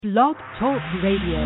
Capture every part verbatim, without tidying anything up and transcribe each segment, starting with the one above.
Blog Talk Radio.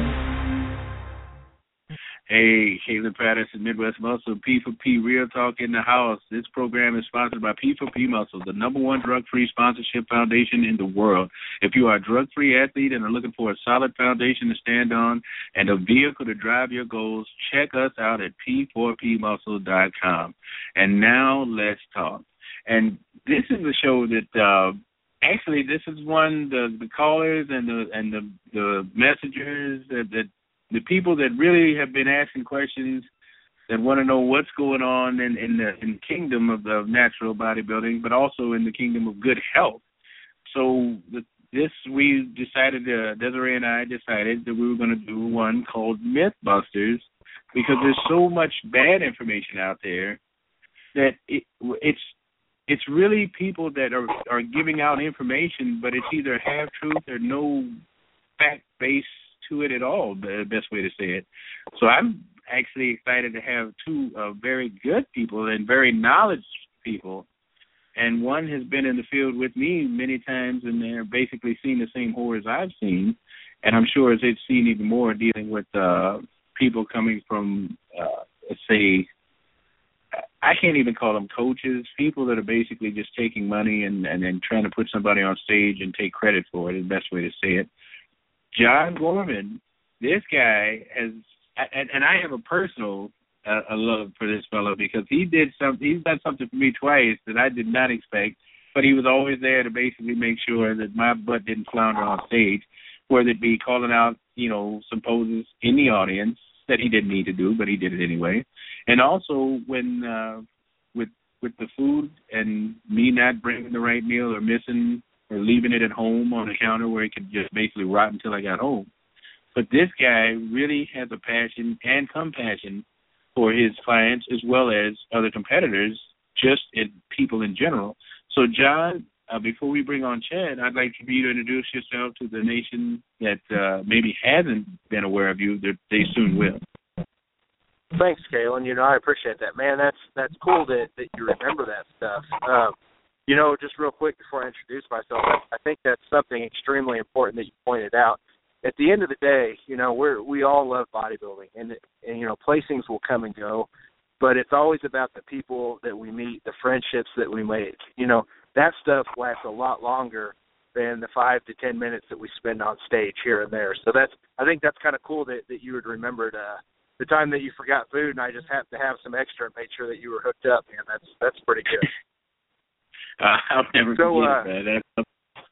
Hey, Caleb Patterson, Midwest Muscle, P for P, Real Talk in the House. This program is sponsored by P for P Muscle, the number one drug-free sponsorship foundation in the world. If you are a drug-free athlete and are looking for a solid foundation to stand on and a vehicle to drive your goals, check us out at P four P muscle dot com. And now let's talk. And this is a show that uh, actually this is one the the callers and the and the the messengers that, that the people that really have been asking questions that want to know what's going on in, in the in the kingdom of, of natural bodybuilding, but also in the kingdom of good health. So the, this we decided, uh, Desiree and I decided that we were going to do one called Mythbusters because there's so much bad information out there that it, it's it's really people that are, are giving out information, but it's either half truth or no fact base to it at all, the best way to say it. So I'm actually excited to have two uh, very good people and very knowledgeable people, and one has been in the field with me many times, and they're basically seen the same horrors I've seen, and I'm sure they've seen even more dealing with uh, people coming from, uh, let's say, I can't even call them coaches, people that are basically just taking money and, and, and trying to put somebody on stage and take credit for it is the best way to say it. John Gorman, this guy has, and, and I have a personal uh, a love for this fellow because he did something. He's done something for me twice that I did not expect, but he was always there to basically make sure that my butt didn't flounder on stage, whether it be calling out, you know, some poses in the audience that he didn't need to do, but he did it anyway, and also when uh, with with the food and me not bringing the right meal or missing or leaving it at home on the counter where it could just basically rot until I got home. But this guy really has a passion and compassion for his clients as well as other competitors, just in people in general. So, John, uh, before we bring on Chad, I'd like for you to introduce yourself to the nation that uh, maybe hasn't been aware of you, that they soon will. Thanks, Kalen. You know, I appreciate that, man. That's that's cool that, that you remember that stuff. Um, You know, just real quick before I introduce myself, I think that's something extremely important that you pointed out. At the end of the day, you know, we're we all love bodybuilding, and, and you know, placings will come and go, but it's always about the people that we meet, the friendships that we make. You know, that stuff lasts a lot longer than the five to ten minutes that we spend on stage here and there. So that's I think that's kind of cool that, that you had remembered uh, the time that you forgot food, and I just happened to have some extra and made sure that you were hooked up, man. That's that's pretty good. Uh, I'll never so, forget uh, that. That's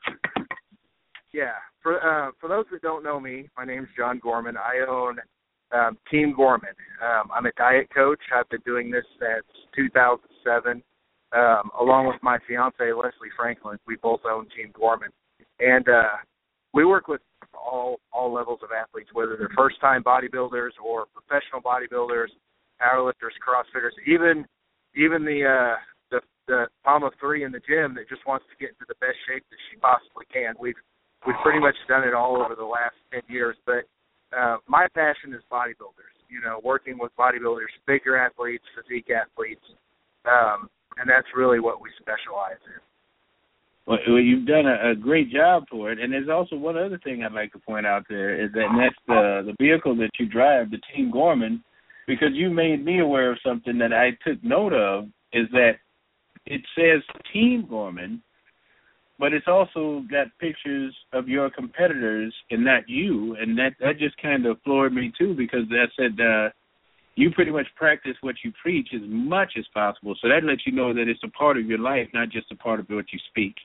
yeah, for uh, for those that don't know me, my name's John Gorman. I own um, Team Gorman. Um, I'm a diet coach. I've been doing this since two thousand seven, um, along with my fiance Leslie Franklin. We both own Team Gorman, and uh, we work with all all levels of athletes, whether they're first-time bodybuilders or professional bodybuilders, powerlifters, CrossFitters, even even the uh, the the mom of three in the gym that just wants to get into the best shape that she possibly can. We've we've pretty much done it all over the last ten years. But uh, my passion is bodybuilders. You know, working with bodybuilders, figure athletes, physique athletes, um, and that's really what we specialize in. Well, well, you've done a, a great job for it, and there's also one other thing I'd like to point out there is that and that's the the vehicle that you drive, the Team Gorman, because you made me aware of something that I took note of is that it says Team Gorman, but it's also got pictures of your competitors and not you, and that, that just kind of floored me too because that said uh, you pretty much practice what you preach as much as possible, so that lets you know that it's a part of your life, not just a part of what you speak.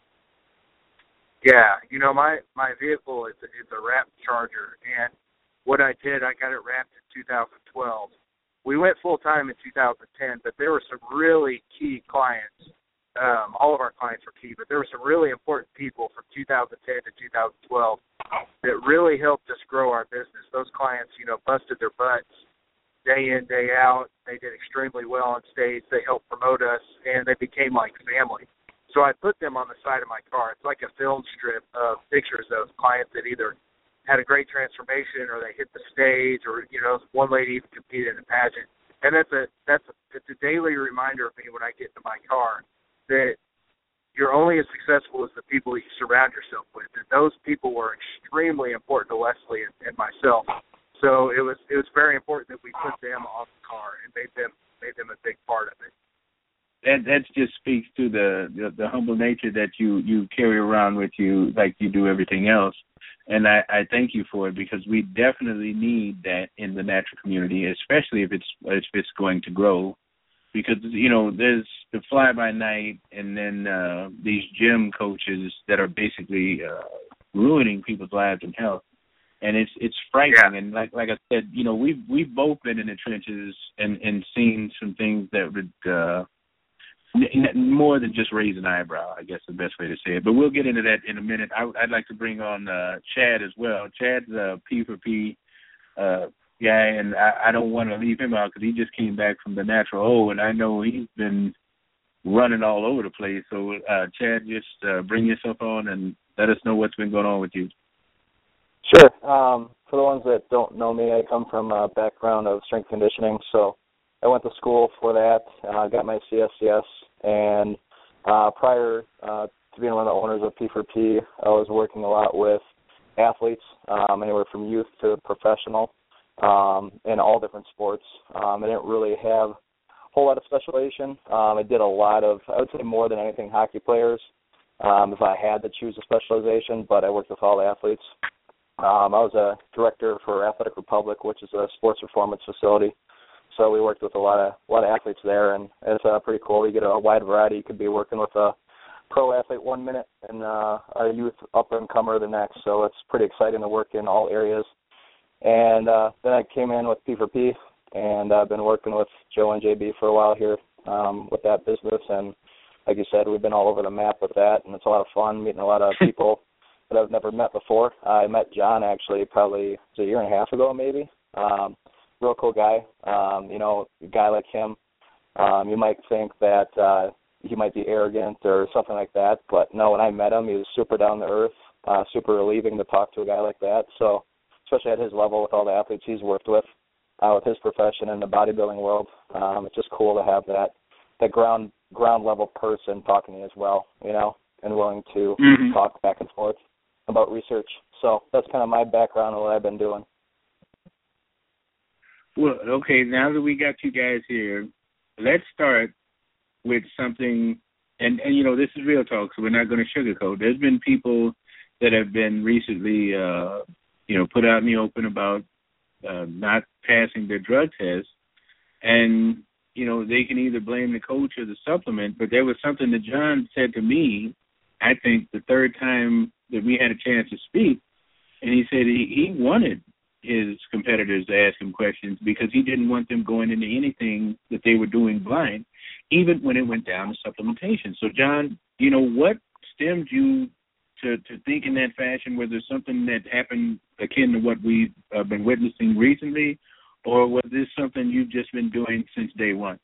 Yeah, you know, my, my vehicle is, is a wrapped Charger, and what I did, I got it wrapped in two thousand twelve. We went full-time in two thousand ten, but there were some really key clients. Um, all of our clients were key, but there were some really important people from two thousand ten to two thousand twelve that really helped us grow our business. Those clients, you know, busted their butts day in, day out. They did extremely well on stage. They helped promote us, and they became like family. So I put them on the side of my car. It's like a film strip of pictures of clients that either had a great transformation or they hit the stage or, you know, one lady even competed in a pageant. And that's a that's a, it's a daily reminder of me when I get into my car that you're only as successful as the people that you surround yourself with. And those people were extremely important to Leslie and, and myself. So it was it was very important that we put them on the car and made them made them a big part of it. That that just speaks to the, the the humble nature that you you carry around with you, like you do everything else. And I, I thank you for it, because we definitely need that in the natural community, especially if it's if it's going to grow. Because, you know, there's the fly-by-night and then uh, these gym coaches that are basically uh, ruining people's lives and health. And it's it's frightening. Yeah. And like like I said, you know, we've, we've both been in the trenches and, and seen some things that would uh, n- more than just raise an eyebrow, I guess the best way to say it. But we'll get into that in a minute. I, I'd like to bring on uh, Chad as well. Chad's a P for P uh guy, and I, I don't want to leave him out because he just came back from the Natural O, and I know he's been running all over the place. So, uh, Chad, just uh, bring yourself on and let us know what's been going on with you. Sure. Um, for the ones that don't know me, I come from a background of strength conditioning, so I went to school for that, uh, got my C S C S, and uh, prior uh, to being one of the owners of P for P, I was working a lot with athletes, um, anywhere from youth to professional. Um, in all different sports. Um, I didn't really have a whole lot of specialization. Um, I did a lot of, I would say more than anything, hockey players, um, if I had to choose a specialization, but I worked with all the athletes. Um, I was a director for Athletic Republic, which is a sports performance facility. So we worked with a lot of a lot of athletes there, and it's uh, pretty cool. You get a wide variety. You could be working with a pro athlete one minute and uh, a youth up-and-comer the next. So it's pretty exciting to work in all areas. And uh, then I came in with P for P, and I've been working with Joe and J B for a while here um, with that business. And like you said, we've been all over the map with that, and it's a lot of fun meeting a lot of people that I've never met before. I met John actually probably a year and a half ago maybe. Um, real cool guy. Um, you know, a guy like him, um, you might think that uh, he might be arrogant or something like that, but no, when I met him, he was super down to earth, uh, super relieving to talk to a guy like that. So, especially at his level with all the athletes he's worked with, uh, with his profession in the bodybuilding world. Um, it's just cool to have that that ground ground level person talking to you as well, you know, and willing to mm-hmm. talk back and forth about research. So that's kind of my background and what I've been doing. Well, okay, now that we got you guys here, let's start with something, and, and you know, this is real talk, so we're not going to sugarcoat. There's been people that have been recently uh, you know, put out in the open about uh, not passing their drug test, and, you know, they can either blame the coach or the supplement, but there was something that John said to me, I think the third time that we had a chance to speak, and he said he, he wanted his competitors to ask him questions because he didn't want them going into anything that they were doing blind, even when it went down to supplementation. So, John, you know, what stemmed you To, to think in that fashion? Was there something that happened akin to what we've uh, been witnessing recently, or was this something you've just been doing since day one?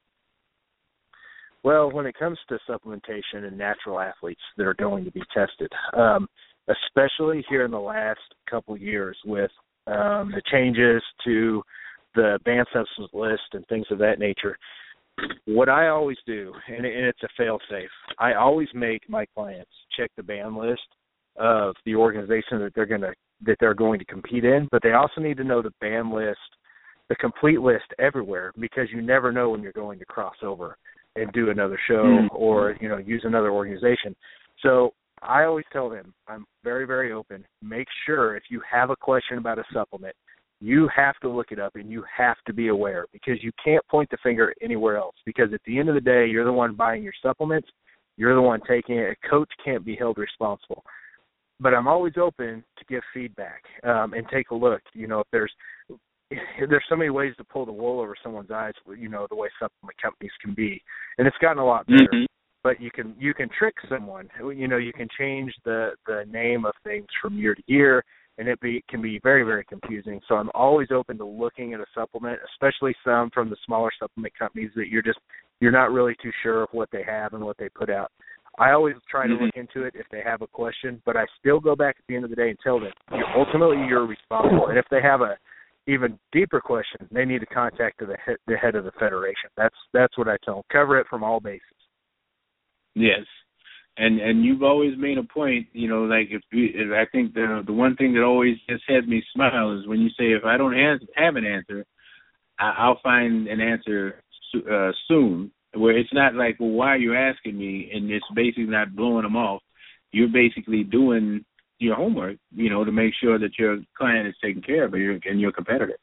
Well, when it comes to supplementation and natural athletes that are going to be tested, um, especially here in the last couple years with um, the changes to the banned substance list and things of that nature, what I always do, and it's a fail-safe, I always make my clients check the ban list of the organization that they're going to that they're going to compete in, but they also need to know the ban list, the complete list everywhere, because you never know when you're going to cross over and do another show mm-hmm. or, you know, use another organization. So I always tell them, I'm very, very open. Make sure if you have a question about a supplement, you have to look it up and you have to be aware, because you can't point the finger anywhere else, because at the end of the day, you're the one buying your supplements. You're the one taking it. A coach can't be held responsible. But I'm always open to give feedback um, and take a look. You know, if there's there's so many ways to pull the wool over someone's eyes, you know, the way supplement companies can be. And it's gotten a lot better. Mm-hmm. But you can you can trick someone. You know, you can change the, the name of things from year to year, and it be, can be very, very confusing. So I'm always open to looking at a supplement, especially some from the smaller supplement companies that you're just you're not really too sure of what they have and what they put out. I always try to mm-hmm. look into it if they have a question, but I still go back at the end of the day and tell them, you ultimately you're responsible. And if they have a even deeper question, they need to contact the head, the head of the federation. That's that's what I tell them. Cover it from all bases. Yes. And and you've always made a point, you know, like if, we, if I think the the one thing that always just has me smile is when you say, if I don't have, have an answer, I, I'll find an answer uh, soon. Where it's not like, well, why are you asking me? And it's basically not blowing them off. You're basically doing your homework, you know, to make sure that your client is taken care of and you're competitive.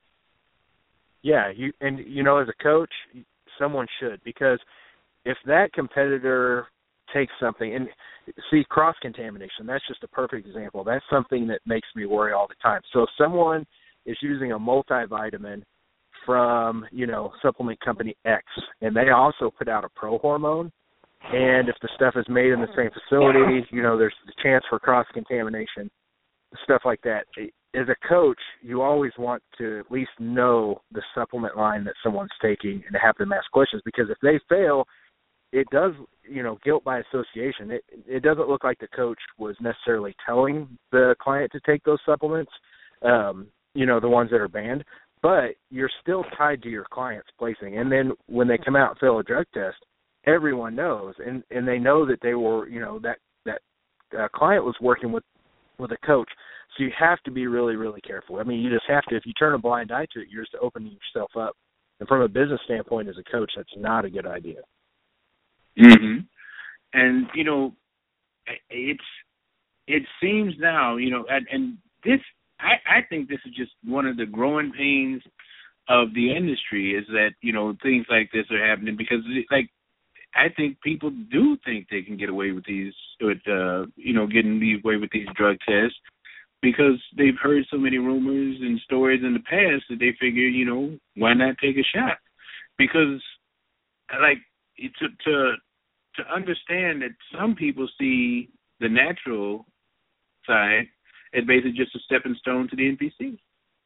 Yeah, you and you know, as a coach, someone should, because if that competitor takes something, and see, cross-contamination, that's just a perfect example. That's something that makes me worry all the time. So if someone is using a multivitamin from, you know, supplement company X, and they also put out a pro hormone, and if the stuff is made in the same facility, you know, there's the chance for cross-contamination, stuff like that. As a coach, you always want to at least know the supplement line that someone's taking and to have them ask questions, because if they fail, it does, you know, guilt by association. It it doesn't look like the coach was necessarily telling the client to take those supplements, um, you know, the ones that are banned, but you're still tied to your client's placing. And then when they come out and fail a drug test, everyone knows, and, and they know that they were, you know, that, that uh, client was working with, with a coach. So you have to be really, really careful. I mean, you just have to. If you turn a blind eye to it, you're just opening yourself up. And from a business standpoint, as a coach, that's not a good idea. Mm-hmm. And, you know, it's it seems now, you know, and, and this, I, I think this is just one of the growing pains of the industry is that, you know, things like this are happening because, like, I think people do think they can get away with these, with, uh, you know, getting away with these drug tests because they've heard so many rumors and stories in the past that they figure, you know, why not take a shot? Because, like, to to to understand that some people see the natural side as basically just a stepping stone to the N P C.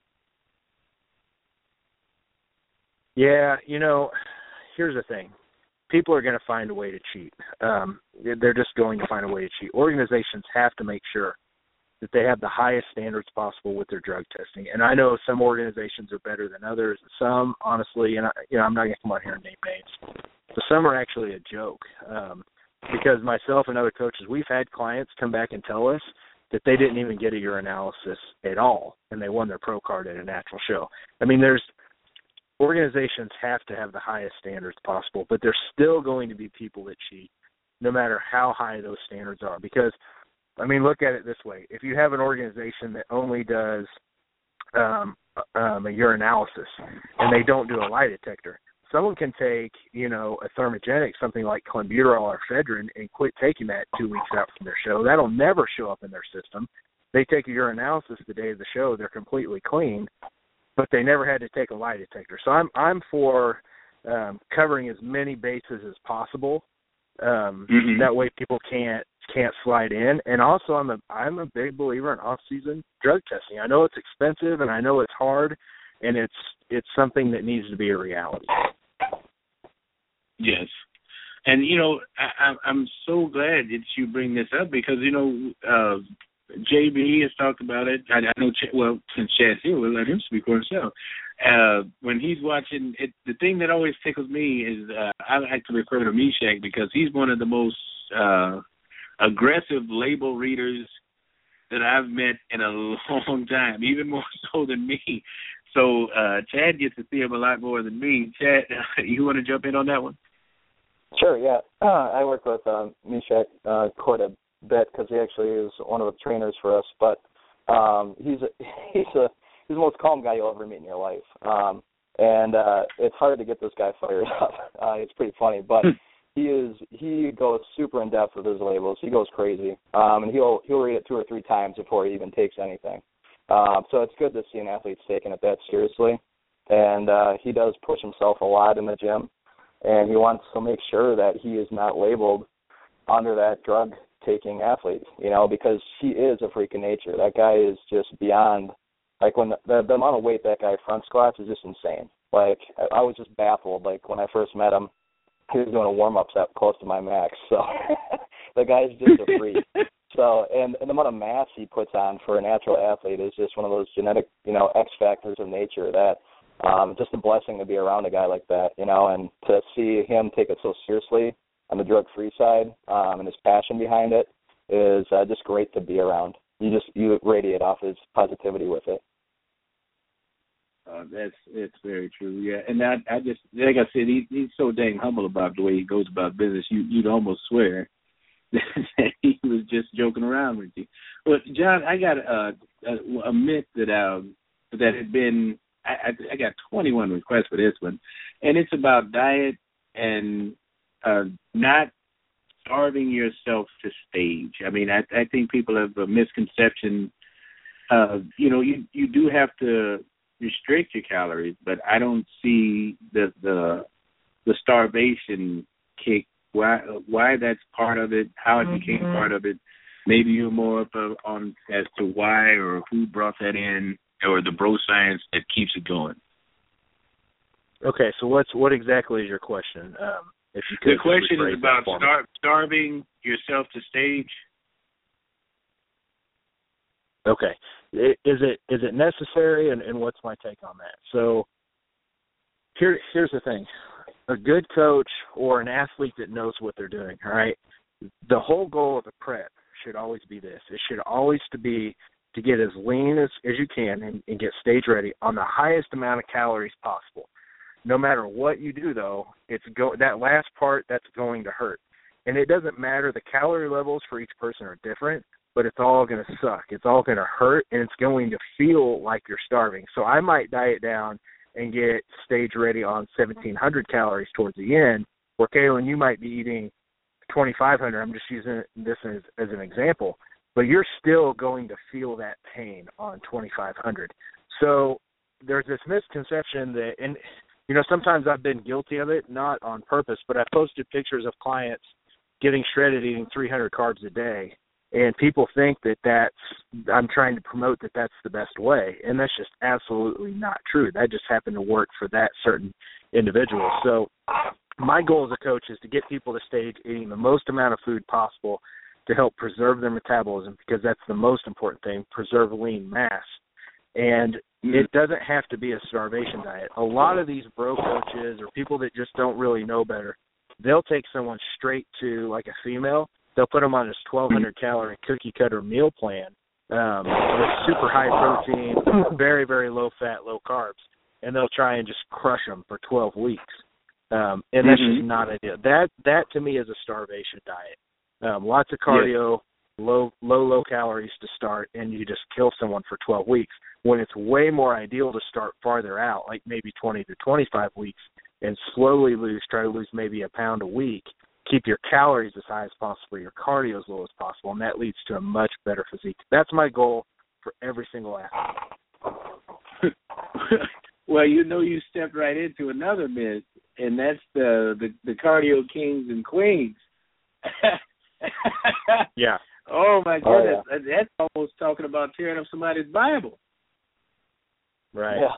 Yeah, you know, here's the thing. People are going to find a way to cheat. Um, they're just going to find a way to cheat. Organizations have to make sure that they have the highest standards possible with their drug testing. And I know some organizations are better than others. Some, honestly, and I, you know, I'm not going to come on here and name names. So some are actually a joke. Um, because myself and other coaches, we've had clients come back and tell us that they didn't even get a urinalysis at all, and they won their pro card at a natural show. I mean, there's organizations have to have the highest standards possible, but there's still going to be people that cheat, no matter how high those standards are. Because, I mean, look at it this way. If you have an organization that only does um, um, a urinalysis and they don't do a lie detector, someone can take, you know, a thermogenic, something like clenbuterol or ephedrine, and quit taking that two weeks out from their show. That'll never show up in their system. They take a urinalysis the day of the show. They're completely clean, but they never had to take a lie detector. So I'm I'm for um, covering as many bases as possible. Um, mm-hmm. That way people can't can't slide in. And also I'm a I'm a big believer in off-season drug testing. I know it's expensive and I know it's hard, and it's it's something that needs to be a reality. Yes. And, you know, I, I'm so glad that you bring this up because, you know, uh, J B has talked about it. I, I know, Ch- well, since Chad's here, we'll let him speak for himself. Uh, when he's watching, it, the thing that always tickles me is uh, I like to refer to Meshack because he's one of the most uh, aggressive label readers that I've met in a long time, even more so than me. So uh, Chad gets to see him a lot more than me. Chad, you want to jump in on that one? Sure, yeah. Uh, I work with uh, Meshack uh, quite a bit because he actually is one of the trainers for us. But um, he's a, he's a he's the most calm guy you'll ever meet in your life. Um, and uh, it's hard to get this guy fired up. Uh, it's pretty funny, but he is he goes super in depth with his labels. He goes crazy, um, and he'll he'll read it two or three times before he even takes anything. Um, so it's good to see an athlete's taking it that seriously. And uh, he does push himself a lot in the gym, and he wants to make sure that he is not labeled under that drug-taking athlete, you know, because he is a freak of nature. That guy is just beyond, like, when the, the, the amount of weight that guy front squats is just insane. Like, I, I was just baffled. Like, when I first met him, he was doing a warm-up set close to my max. So the guy's just a freak. So, and, and the amount of mass he puts on for a natural athlete is just one of those genetic, you know, X factors of nature that um, just a blessing to be around a guy like that, you know, and to see him take it so seriously on the drug-free side, um, and his passion behind it is uh, just great to be around. You just you radiate off his positivity with it. Uh, that's it's very true, yeah. And I, I just like I said, he, he's so dang humble about the way he goes about business. You you'd almost swear that he was just joking around with you. But John, I got a, a, a myth that um that had been I, I, I got twenty-one requests for this one, and it's about diet and uh, not starving yourself to stage. I mean, I, I think people have a misconception. Uh, you know, you you do have to restrict your calories, but I don't see the the the starvation kick. Why why that's part of it? How it became mm-hmm. part of it? Maybe you're more up on as to why or who brought that in, or the bro science that keeps it going. Okay, so what's what exactly is your question? Um, if you could the question is about star, starving yourself to stage. Okay. Is it is it necessary, and, and what's my take on that? So here here's the thing. A good coach or an athlete that knows what they're doing, all right, the whole goal of the prep should always be this. It should always to be to get as lean as, as you can and, and get stage ready on the highest amount of calories possible. No matter what you do, though, it's go that last part that's going to hurt. And it doesn't matter. The calorie levels for each person are different, but it's all going to suck. It's all going to hurt, and it's going to feel like you're starving. So I might diet down and get stage ready on seventeen hundred calories towards the end, where Kaylin, you might be eating twenty-five hundred. I'm just using this as, as an example. But you're still going to feel that pain on twenty-five hundred. So there's this misconception that, and, you know, sometimes I've been guilty of it, not on purpose, but I posted pictures of clients getting shredded, eating three hundred carbs a day. And people think that that's, I'm trying to promote that that's the best way. And that's just absolutely not true. That just happened to work for that certain individual. So my goal as a coach is to get people to stage eating the most amount of food possible to help preserve their metabolism, because that's the most important thing, preserve lean mass. And it doesn't have to be a starvation diet. A lot of these bro coaches or people that just don't really know better, they'll take someone straight to, like a female, they'll put them on this twelve hundred calorie cookie cutter meal plan um, with super high protein, very, very low fat, low carbs, and they'll try and just crush them for twelve weeks. Um, and that's mm-hmm. just not ideal. That, that to me is a starvation diet. Um, lots of cardio, yeah. low, low, low calories to start, and you just kill someone for twelve weeks, when it's way more ideal to start farther out, like maybe twenty to twenty-five weeks, and slowly lose, try to lose maybe a pound a week. Keep your calories as high as possible, your cardio as low as possible, and that leads to a much better physique. That's my goal for every single athlete. Well, you know, you stepped right into another myth, and that's the the, the cardio kings and queens. Yeah. Oh, my goodness. Oh, yeah. That's almost talking about tearing up somebody's Bible. Right. Yeah.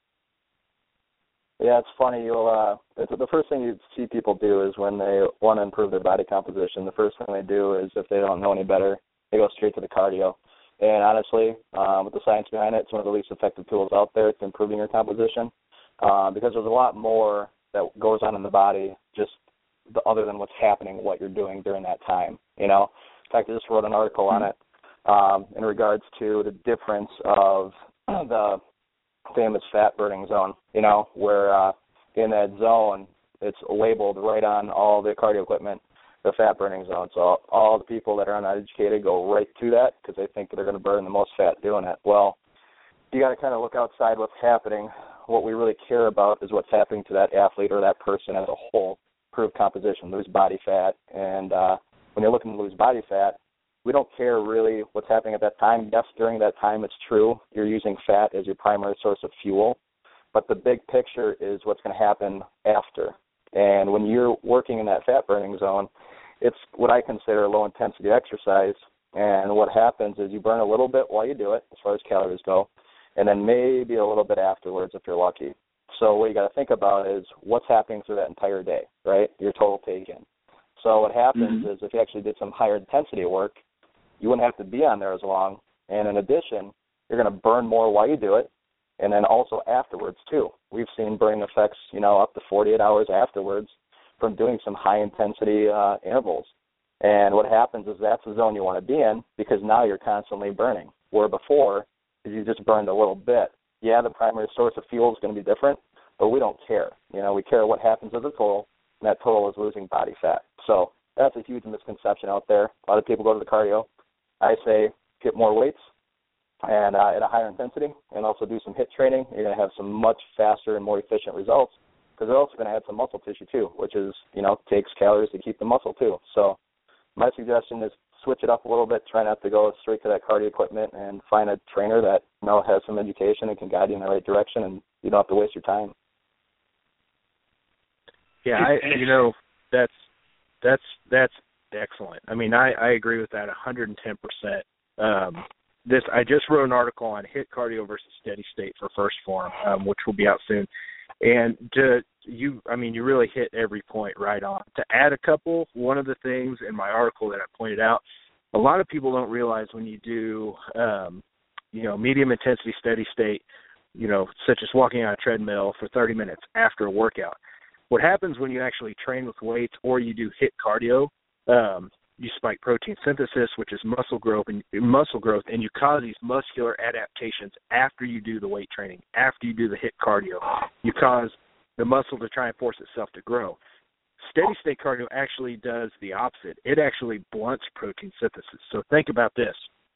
Yeah, it's funny. You'll uh, it's, the first thing you see people do is when they want to improve their body composition. The first thing they do is, if they don't know any better, they go straight to the cardio. And honestly, um, with the science behind it, it's one of the least effective tools out there to improving your composition, uh, because there's a lot more that goes on in the body just the, other than what's happening, what you're doing during that time. You know, in fact, I just wrote an article on it um, in regards to the difference of the famous fat burning zone, you know, where uh, in that zone, it's labeled right on all the cardio equipment, the fat burning zone. So all the people that are uneducated go right to that because they think they're going to burn the most fat doing it. Well, you got to kind of look outside what's happening. What we really care about is what's happening to that athlete or that person as a whole. Improve composition, lose body fat. And uh, when you're looking to lose body fat, we don't care really what's happening at that time. Yes, during that time it's true. You're using fat as your primary source of fuel. But the big picture is what's going to happen after. And when you're working in that fat burning zone, it's what I consider low-intensity exercise. And what happens is you burn a little bit while you do it, as far as calories go, and then maybe a little bit afterwards if you're lucky. So what you got to think about is what's happening through that entire day, right? Your total take-in. So what happens mm-hmm. is if you actually did some higher intensity work, you wouldn't have to be on there as long. And in addition, you're going to burn more while you do it, and then also afterwards too. We've seen burning effects, you know, up to forty-eight hours afterwards from doing some high-intensity uh, intervals. And what happens is that's the zone you want to be in because now you're constantly burning, where before, if you just burned a little bit, yeah, the primary source of fuel is going to be different, but we don't care. You know, we care what happens as a total, and that total is losing body fat. So that's a huge misconception out there. A lot of people go to the cardio. I say get more weights and uh, at a higher intensity, and also do some HIIT training. You're going to have some much faster and more efficient results because they're also going to add some muscle tissue too, which is, you know, takes calories to keep the muscle too. So my suggestion is switch it up a little bit. Try not to go straight to that cardio equipment and find a trainer that, you know, has some education and can guide you in the right direction, and you don't have to waste your time. Yeah, I, you know, that's that's that's excellent. I mean, I, I agree with that one hundred ten percent. Um, this I just wrote an article on HIIT cardio versus steady state for First Form, um, which will be out soon. And to you, I mean, you really hit every point right on. To add a couple, one of the things in my article that I pointed out, a lot of people don't realize when you do, um, you know, medium intensity steady state, you know, such as walking on a treadmill for thirty minutes after a workout. What happens when you actually train with weights or you do HIIT cardio, um, you spike protein synthesis, which is muscle growth, and muscle growth, and you cause these muscular adaptations after you do the weight training, after you do the HIIT cardio. You cause the muscle to try and force itself to grow. Steady state cardio actually does the opposite. It actually blunts protein synthesis. So think about this.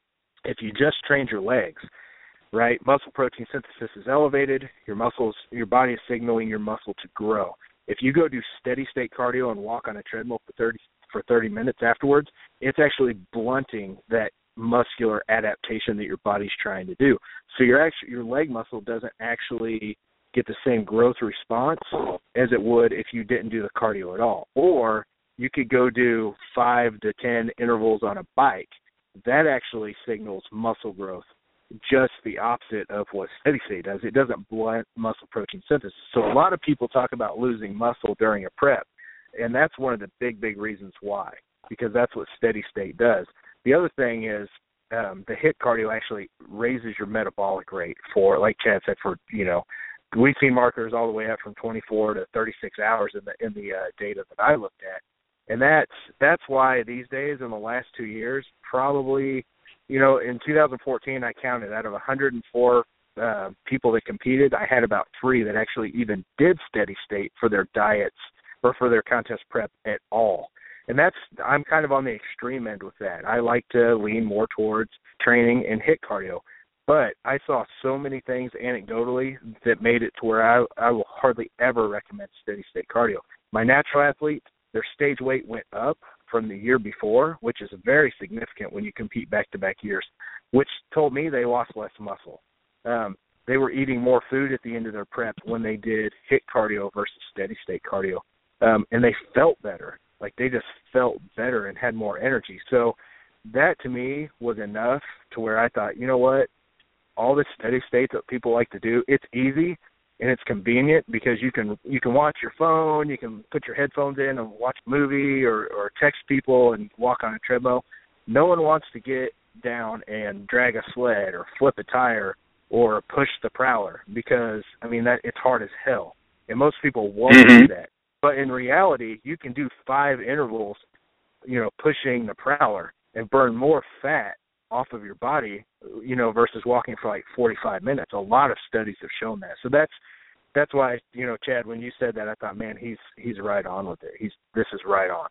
If you just trained your legs, right, muscle protein synthesis is elevated, your muscles, your body is signaling your muscle to grow. If you go do steady state cardio and walk on a treadmill for thirty for thirty minutes afterwards, it's actually blunting that muscular adaptation that your body's trying to do. So your actually your leg muscle doesn't actually get the same growth response as it would if you didn't do the cardio at all. Or you could go do five to ten intervals on a bike. That actually signals muscle growth, just the opposite of what steady state does. It doesn't blunt muscle protein synthesis. So a lot of people talk about losing muscle during a prep, and that's one of the big, big reasons why, because that's what steady state does. The other thing is um, the HIIT cardio actually raises your metabolic rate for, like Chad said, for, you know, we've seen markers all the way up from twenty-four to thirty-six hours in the in the uh, data that I looked at. And that's that's why these days in the last two years, probably, you know, in two thousand fourteen, I counted out of one hundred four uh, people that competed, I had about three that actually even did steady state for their diets or for their contest prep at all. And that's, I'm kind of on the extreme end with that. I like to lean more towards training and HIIT cardio. But I saw so many things anecdotally that made it to where I, I will hardly ever recommend steady state cardio. My natural athletes, their stage weight went up from the year before, which is very significant when you compete back-to-back years, which told me they lost less muscle. Um, they were eating more food at the end of their prep when they did HIIT cardio versus steady-state cardio, um, and they felt better. Like they just felt better and had more energy. So that to me was enough to where I thought, you know what, all this steady state that people like to do, it's easy and it's convenient because you can you can watch your phone, you can put your headphones in and watch a movie or, or text people and walk on a treadmill. No one wants to get down and drag a sled or flip a tire or push the prowler because, I mean, that it's hard as hell. And most people won't mm-hmm. do that. But in reality, you can do five intervals, you know, pushing the prowler and burn more fat off of your body, you know, versus walking for like forty-five minutes. A lot of studies have shown that. So that's that's why, you know, Chad, when you said that, I thought, man, he's he's right on with it. He's this is right on.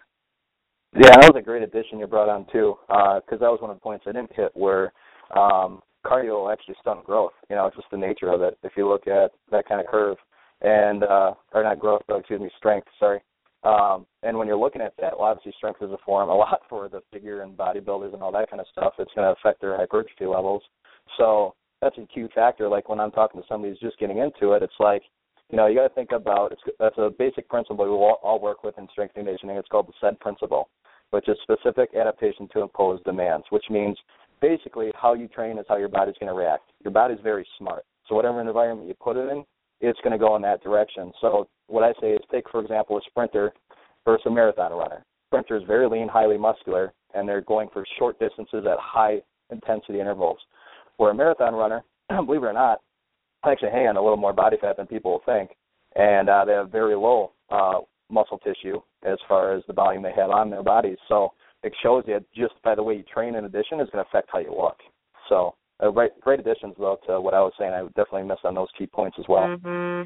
Yeah, that was a great addition you brought on too, because uh, that was one of the points I didn't hit, where um, cardio will actually stunt growth. You know, it's just the nature of it. If you look at that kind of curve, and uh, or not growth, but excuse me, strength. Sorry. Um, and when you're looking at that, well, obviously strength is a form a lot for the figure and bodybuilders and all that kind of stuff. It's going to affect their hypertrophy levels. So that's a key factor. Like when I'm talking to somebody who's just getting into it, it's like, you know, you got to think about, it's, that's a basic principle we all, all work with in strength and conditioning. It's called the SAID principle, which is specific adaptation to imposed demands, which means basically how you train is how your body's going to react. Your body's very smart. So whatever environment you put it in, it's going to go in that direction. So what I say is take, for example, a sprinter versus a marathon runner. Sprinter is very lean, highly muscular, and they're going for short distances at high-intensity intervals. Where a marathon runner, believe it or not, actually hang on a little more body fat than people will think, and uh, they have very low uh, muscle tissue as far as the volume they have on their bodies. So it shows you just by the way you train, in addition, is going to affect how you look. So uh, great, great additions, though, to what I was saying. I would definitely miss on those key points as well. Mm-hmm.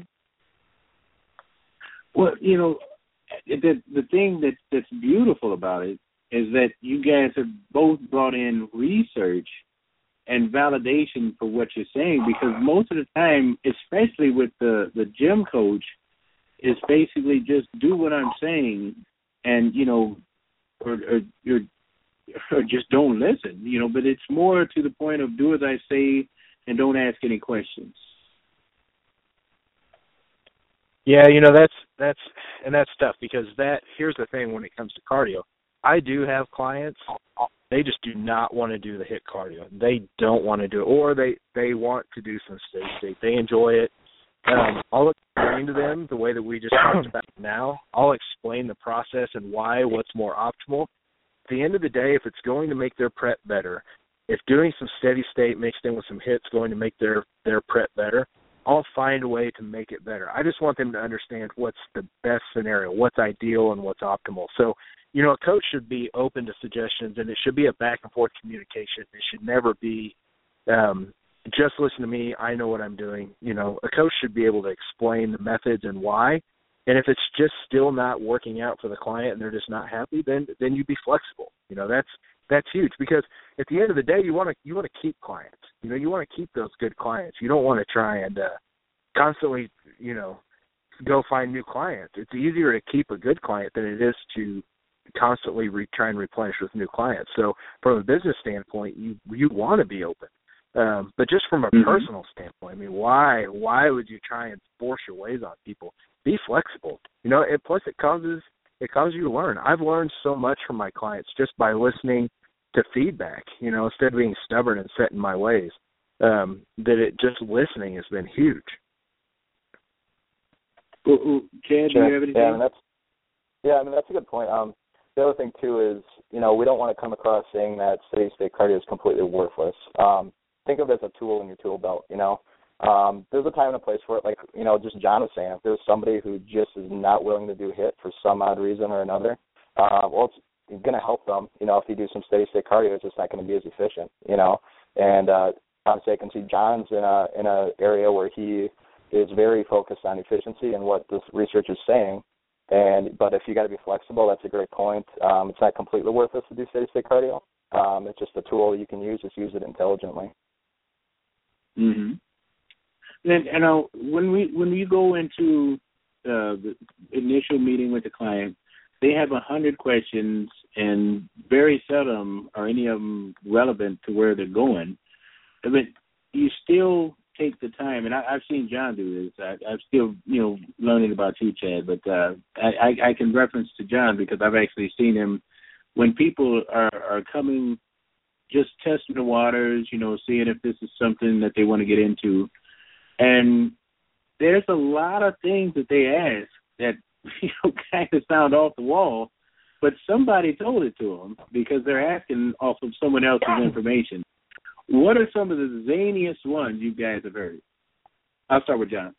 Well, you know, the the thing that that's beautiful about it is that you guys have both brought in research and validation for what you're saying, because most of the time, especially with the, the gym coach, is basically just do what I'm saying and, you know, or, or, or, or just don't listen, you know, but it's more to the point of do as I say and don't ask any questions. Yeah, you know, that's, that's, and that's tough, because that, here's the thing when it comes to cardio. I do have clients, they just do not want to do the HIIT cardio. They don't want to do it, or they, they want to do some steady state. They enjoy it. Um, I'll explain to them the way that we just talked about now. I'll explain the process and why, what's more optimal. At the end of the day, if it's going to make their prep better, if doing some steady state mixed in with some HIIT's going to make their, their prep better, I'll find a way to make it better. I just want them to understand what's the best scenario, what's ideal and what's optimal. So, you know, a coach should be open to suggestions, and it should be a back-and-forth communication. It should never be um, just listen to me, I know what I'm doing. You know, a coach should be able to explain the methods and why. And if it's just still not working out for the client and they're just not happy, then then you be flexible. You know, that's that's huge, because at the end of the day, you want to you want to keep clients. You know, you want to keep those good clients. You don't want to try and uh, constantly, you know, go find new clients. It's easier to keep a good client than it is to constantly re- try and replenish with new clients. So from a business standpoint, you you want to be open. Um, but just from a mm-hmm. personal standpoint, I mean, why why would you try and force your ways on people? Be flexible. You know, and plus it causes it causes you to learn. I've learned so much from my clients just by listening to feedback, you know, instead of being stubborn and set in my ways. Um, that it just listening has been huge. Well, well, Chad, do you have anything? Yeah, I mean, that's yeah, I mean that's a good point. Um, the other thing too is, you know, we don't want to come across saying that steady state cardio is completely worthless. Um, think of it as a tool in your tool belt. You know, um, there's a time and a place for it. Like, you know, just John was saying, if there's somebody who just is not willing to do HIIT for some odd reason or another, uh, well, it's going to help them. You know, if you do some steady state cardio, it's just not going to be as efficient. You know, and uh, honestly, I can see John's in a in a area where he is very focused on efficiency and what this research is saying. And but if you got to be flexible, that's a great point. Um, it's not completely worthless to do steady state cardio. Um, it's just a tool you can use. Just use it intelligently. Mm-hmm. Then, you know, when we when we go into uh, the initial meeting with the client, they have a hundred questions, and very seldom are any of them relevant to where they're going. But you still take the time, and I, I've seen John do this. I, I'm still, you know, learning about you, Chad, but uh, I, I can reference to John because I've actually seen him when people are, are coming, just testing the waters, you know, seeing if this is something that they want to get into. And there's a lot of things that they ask that, you know, kind of sound off the wall, but somebody told it to them because they're asking off of someone else's information. What are some of the zaniest ones you guys have heard? I'll start with John.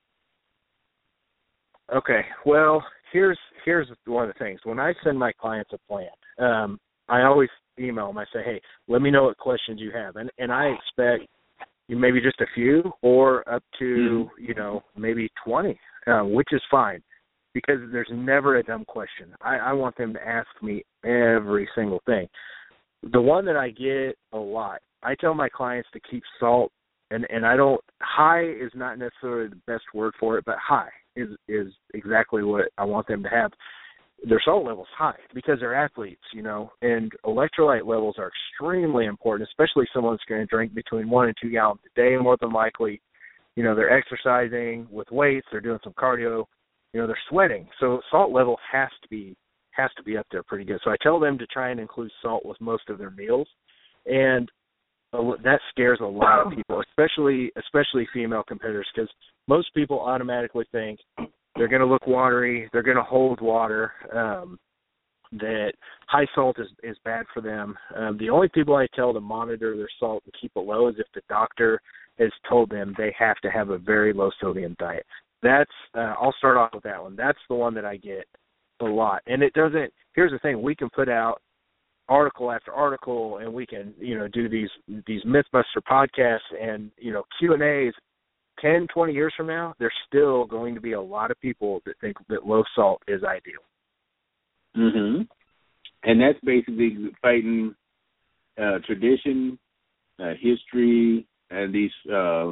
Okay. Well, here's here's one of the things. When I send my clients a plan, um, I always email them. I say, hey, let me know what questions you have. And, and I expect maybe just a few or up to, mm-hmm. you know, maybe twenty, uh, which is fine because there's never a dumb question. I, I want them to ask me every single thing. The one that I get a lot, I tell my clients to keep salt, and, and I don't, high is not necessarily the best word for it, but high is, is exactly what I want them to have. Their salt levels high because they're athletes, you know, and electrolyte levels are extremely important, especially someone that's going to drink between one and two gallons a day more than likely. You know, they're exercising with weights, they're doing some cardio, you know, they're sweating. So salt level has to be has to be up there pretty good. So I tell them to try and include salt with most of their meals, and that scares a lot of people, especially especially female competitors, because most people automatically think they're going to look watery, they're going to hold water, um, that high salt is, is bad for them. Um, the only people I tell to monitor their salt and keep it low is if the doctor has told them they have to have a very low sodium diet. That's uh, I'll start off with that one. That's the one that I get a lot. And it doesn't, here's the thing, we can put out article after article, and we can, you know, do these these Mythbuster podcasts and, you know, Q and A's. ten, twenty years from now, there's still going to be a lot of people that think that low salt is ideal. Mm-hmm. And that's basically fighting uh, tradition, uh, history, and these, uh,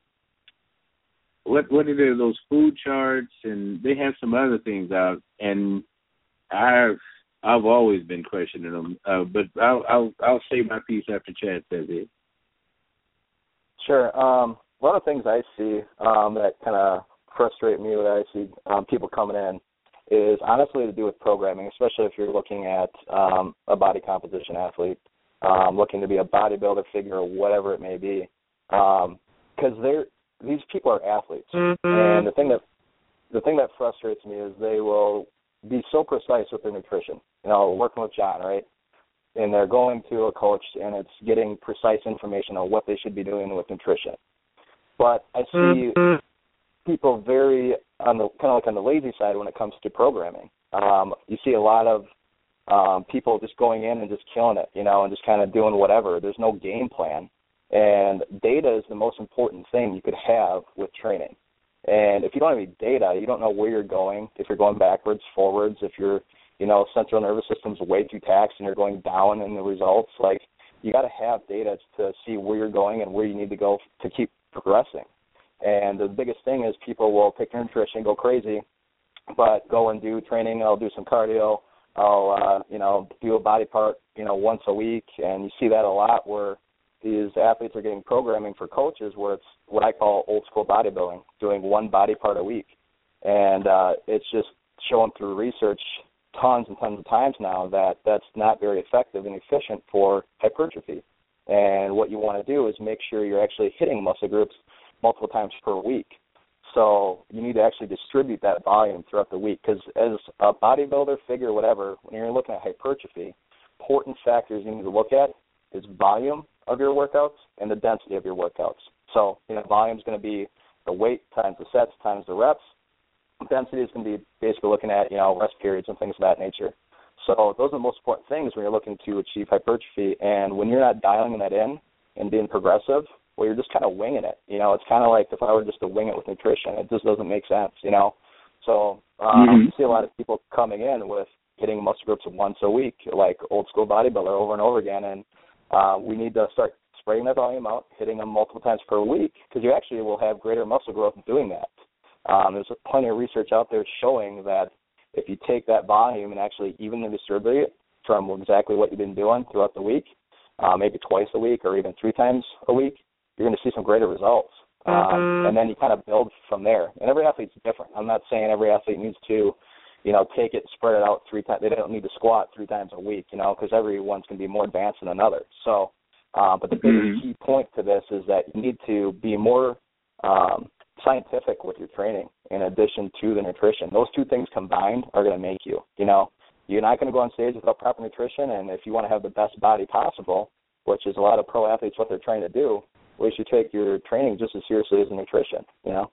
what what are they, those food charts, and they have some other things out, and I've, I've always been questioning them, uh, but I'll, I'll, I'll say my piece after Chad says it. Sure. Um, one of the things I see um, that kind of frustrate me when I see um, people coming in is honestly to do with programming, especially if you're looking at um, a body composition athlete, um, looking to be a bodybuilder, figure, or whatever it may be, because um, they're these people are athletes, mm-hmm. and the thing that the thing that frustrates me is they will be so precise with their nutrition. You know, working with John, right? And they're going to a coach, and it's getting precise information on what they should be doing with nutrition. But I see mm-hmm. people very on the kind of like on the lazy side when it comes to programming. Um, you see a lot of um, people just going in and just killing it, you know, and just kind of doing whatever. There's no game plan, and data is the most important thing you could have with training. And if you don't have any data, you don't know where you're going. If you're going backwards, forwards, if your you know central nervous system's way too taxed and you're going down in the results, like you got to have data to see where you're going and where you need to go to keep progressing. And the biggest thing is people will take their nutrition, go crazy, but go and do training. I'll do some cardio. I'll, uh, you know, do a body part, you know, once a week. And you see that a lot where these athletes are getting programming for coaches where it's what I call old school bodybuilding, doing one body part a week. And uh, it's just shown through research tons and tons of times now that that's not very effective and efficient for hypertrophy. And what you want to do is make sure you're actually hitting muscle groups multiple times per week. So you need to actually distribute that volume throughout the week because as a bodybuilder, figure, whatever, when you're looking at hypertrophy, important factors you need to look at is volume of your workouts and the density of your workouts. So, you know, volume is going to be the weight times the sets times the reps. Density is going to be basically looking at, you know, rest periods and things of that nature. So those are the most important things when you're looking to achieve hypertrophy. And when you're not dialing that in and being progressive, well, you're just kind of winging it. You know, it's kind of like if I were just to wing it with nutrition. It just doesn't make sense, you know. So um, mm-hmm. you see a lot of people coming in with hitting muscle groups once a week, like old school bodybuilder over and over again. And uh, we need to start spreading that volume out, hitting them multiple times per week, because you actually will have greater muscle growth doing that. Um, there's plenty of research out there showing that if you take that volume and actually evenly distribute it from exactly what you've been doing throughout the week, uh, maybe twice a week or even three times a week, you're going to see some greater results. Mm-hmm. Um, and then you kind of build from there. And every athlete's different. I'm not saying every athlete needs to, you know, take it, spread it out three times. They don't need to squat three times a week, you know, because everyone's going to be more advanced than another. So, uh, but the mm-hmm. big key point to this is that you need to be more um, scientific with your training in addition to the nutrition. Those two things combined are going to make you, you know, you're not going to go on stage without proper nutrition. And if you want to have the best body possible, which is a lot of pro athletes, what they're trying to do, well, you should take your training just as seriously as the nutrition, you know?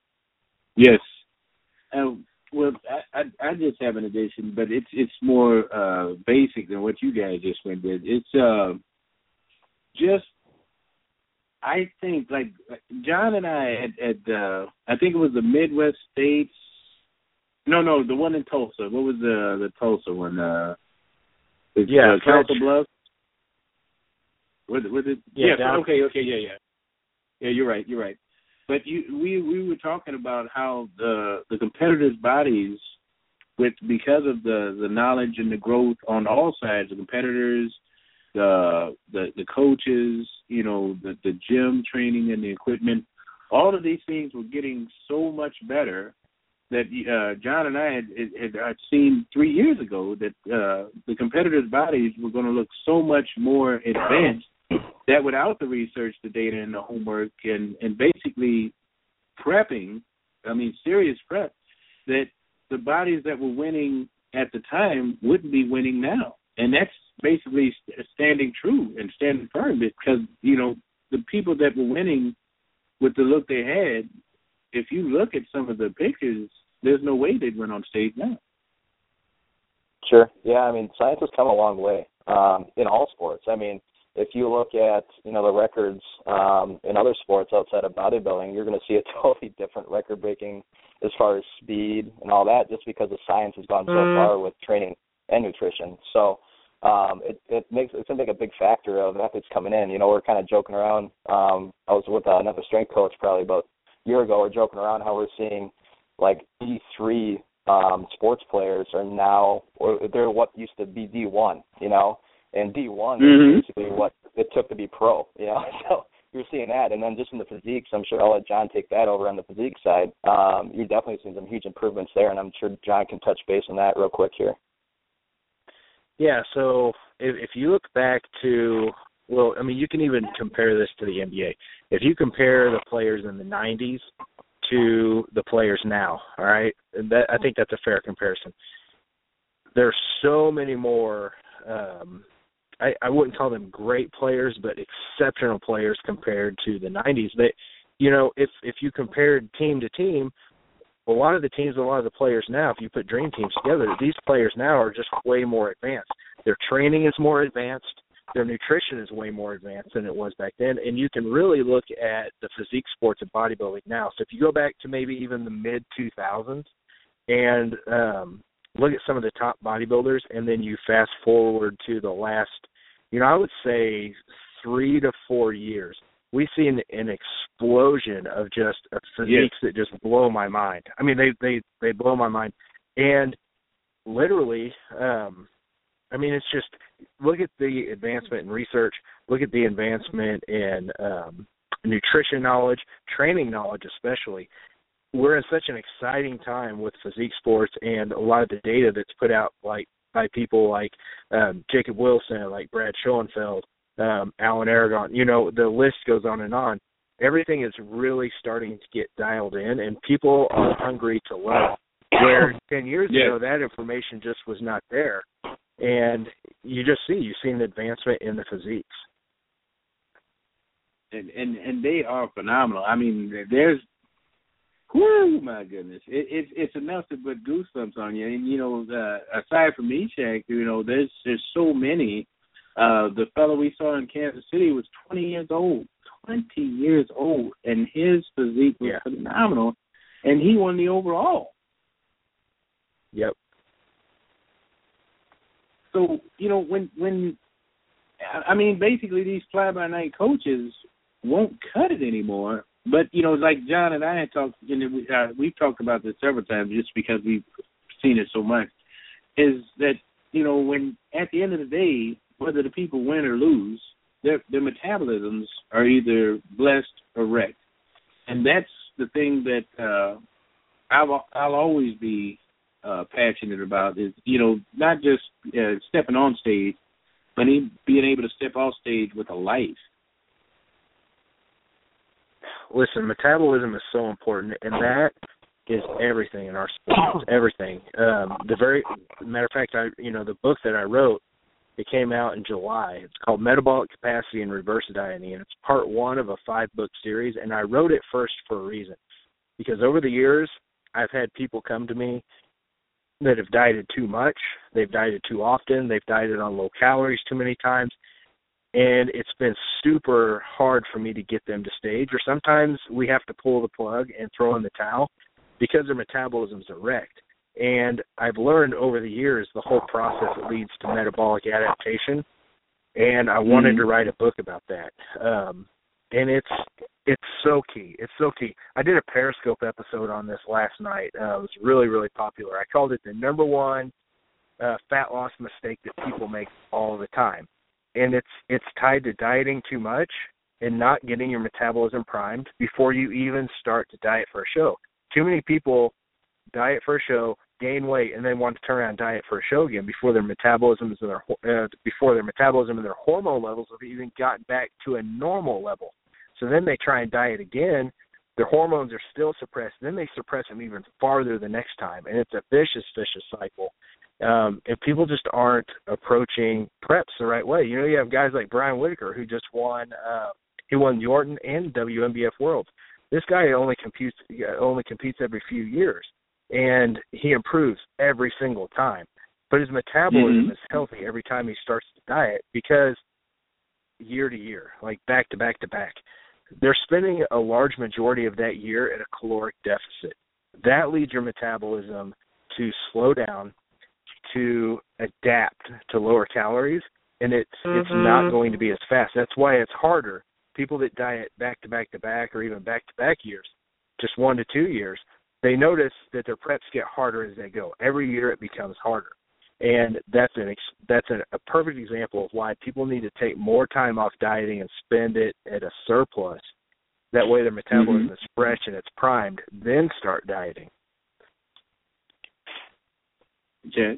Yes. Um, well, I, I, I just have an addition, but it's it's more uh, basic than what you guys just went with. It's uh, just, I think, like, John and I at, at uh, I think it was the Midwest States. No, no, the one in Tulsa. What was the the Tulsa one? Uh, yeah, uh, Council Bluffs. Was it, was it, yeah, yeah okay, okay, yeah, yeah. Yeah, you're right, you're right. But you, we we were talking about how the the competitors' bodies, with because of the, the knowledge and the growth on all sides, the competitors, the the the coaches, you know, the, the gym training and the equipment, all of these things were getting so much better that uh, John and I had, had, had seen three years ago that uh, the competitors' bodies were going to look so much more advanced that without the research, the data, and the homework, and, and basically prepping, I mean serious prep, that the bodies that were winning at the time wouldn't be winning now. And that's basically standing true and standing firm because, you know, the people that were winning with the look they had, if you look at some of the pictures, there's no way they'd run on stage now. Sure. Yeah, I mean, science has come a long way um, in all sports. I mean, if you look at, you know, the records um, in other sports outside of bodybuilding, you're going to see a totally different record-breaking as far as speed and all that, just because the science has gone so mm. far with training and nutrition. So um, it, it makes it's going to make a big factor of athletes coming in. You know, we're kind of joking around. Um, I was with another strength coach probably about a year ago. We're joking around how we're seeing like D three um, sports players are now, or they're what used to be D one, you know, and D one mm-hmm. is basically what it took to be pro, you know. So you're seeing that, and then just in the physiques, I'm sure I'll let John take that over on the physique side. Um, you're definitely seeing some huge improvements there, and I'm sure John can touch base on that real quick here. Yeah, so if, if you look back to, well, I mean, you can even compare this to the N B A. If you compare the players in the nineties to the players now, all right, and that, I think that's a fair comparison. There's so many more, um, I, I wouldn't call them great players, but exceptional players compared to the nineties. They, you know, if if you compared team to team, a lot of the teams, a lot of the players now, if you put dream teams together, these players now are just way more advanced. Their training is more advanced. Their nutrition is way more advanced than it was back then. And you can really look at the physique sports of bodybuilding now. So if you go back to maybe even the mid two thousands and um, look at some of the top bodybuilders, and then you fast forward to the last, you know, I would say three to four years, we see an, an explosion of just uh, physiques yes. that just blow my mind. I mean, they, they, they blow my mind. And literally, um, I mean, it's just, look at the advancement in research, look at the advancement in um, nutrition knowledge, training knowledge especially. We're in such an exciting time with physique sports, and a lot of the data that's put out like by people like um, Jacob Wilson, like Brad Schoenfeld, um, Alan Aragon, you know, the list goes on and on. Everything is really starting to get dialed in, and people are hungry to learn. Where ten years yeah. ago, that information just was not there. And you just see, you see an advancement in the physiques. And and, and they are phenomenal. I mean, there's, whoo, my goodness. It, it, it's enough to put goosebumps on you. And, you know, uh, aside from Ishak, you know, there's, there's so many. Uh, the fellow we saw in Kansas City was twenty years old. twenty years old. And his physique was yeah. phenomenal. And he won the overall. Yep. So, you know, when, when I mean, basically these fly-by-night coaches won't cut it anymore. But, you know, like John and I had talked, and we, uh, we've talked about this several times just because we've seen it so much, is that, you know, when at the end of the day, whether the people win or lose, their, their metabolisms are either blessed or wrecked. And that's the thing that uh, I'll, I'll always be Uh, passionate about is, you know, not just uh, stepping on stage, but being able to step off stage with a life. Listen, metabolism is so important, and that is everything in our sports. Everything. Um, the very matter of fact, I you know the book that I wrote, it came out in July. It's called Metabolic Capacity and Reverse Dieting, and it's part one of a five-book series. And I wrote it first for a reason, because over the years I've had people come to me that have dieted too much, they've dieted too often, they've dieted on low calories too many times, and it's been super hard for me to get them to stage, or sometimes we have to pull the plug and throw in the towel because their metabolisms are wrecked. And I've learned over the years the whole process that leads to metabolic adaptation, and I mm-hmm. wanted to write a book about that. Um, and it's it's so key. It's so key. I did a Periscope episode on this last night. Uh, it was really, really popular. I called it the number one uh, fat loss mistake that people make all the time. And it's it's tied to dieting too much and not getting your metabolism primed before you even start to diet for a show. Too many people diet for a show, gain weight, and then want to turn around and diet for a show again before their metabolism and their uh, before their metabolism and their hormone levels have even gotten back to a normal level. So then they try and diet again. Their hormones are still suppressed. Then they suppress them even farther the next time. And it's a vicious, vicious cycle. Um, and people just aren't approaching preps the right way. You know, you have guys like Brian Whitaker who just won, uh, he won the Orton and W M B F Worlds. This guy only competes, only competes every few years, and he improves every single time. but his metabolism mm-hmm. is healthy every time he starts to diet because year to year, like back to back to back, they're spending a large majority of that year at a caloric deficit. That leads your metabolism to slow down, to adapt to lower calories, and it's mm-hmm. it's not going to be as fast. That's why it's harder. People that diet back to back to back or even back to back years, just one to two years, they notice that their preps get harder as they go. Every year it becomes harder. And that's an that's a, a perfect example of why people need to take more time off dieting and spend it at a surplus. That way their metabolism mm-hmm. is fresh and it's primed, then start dieting. Jed?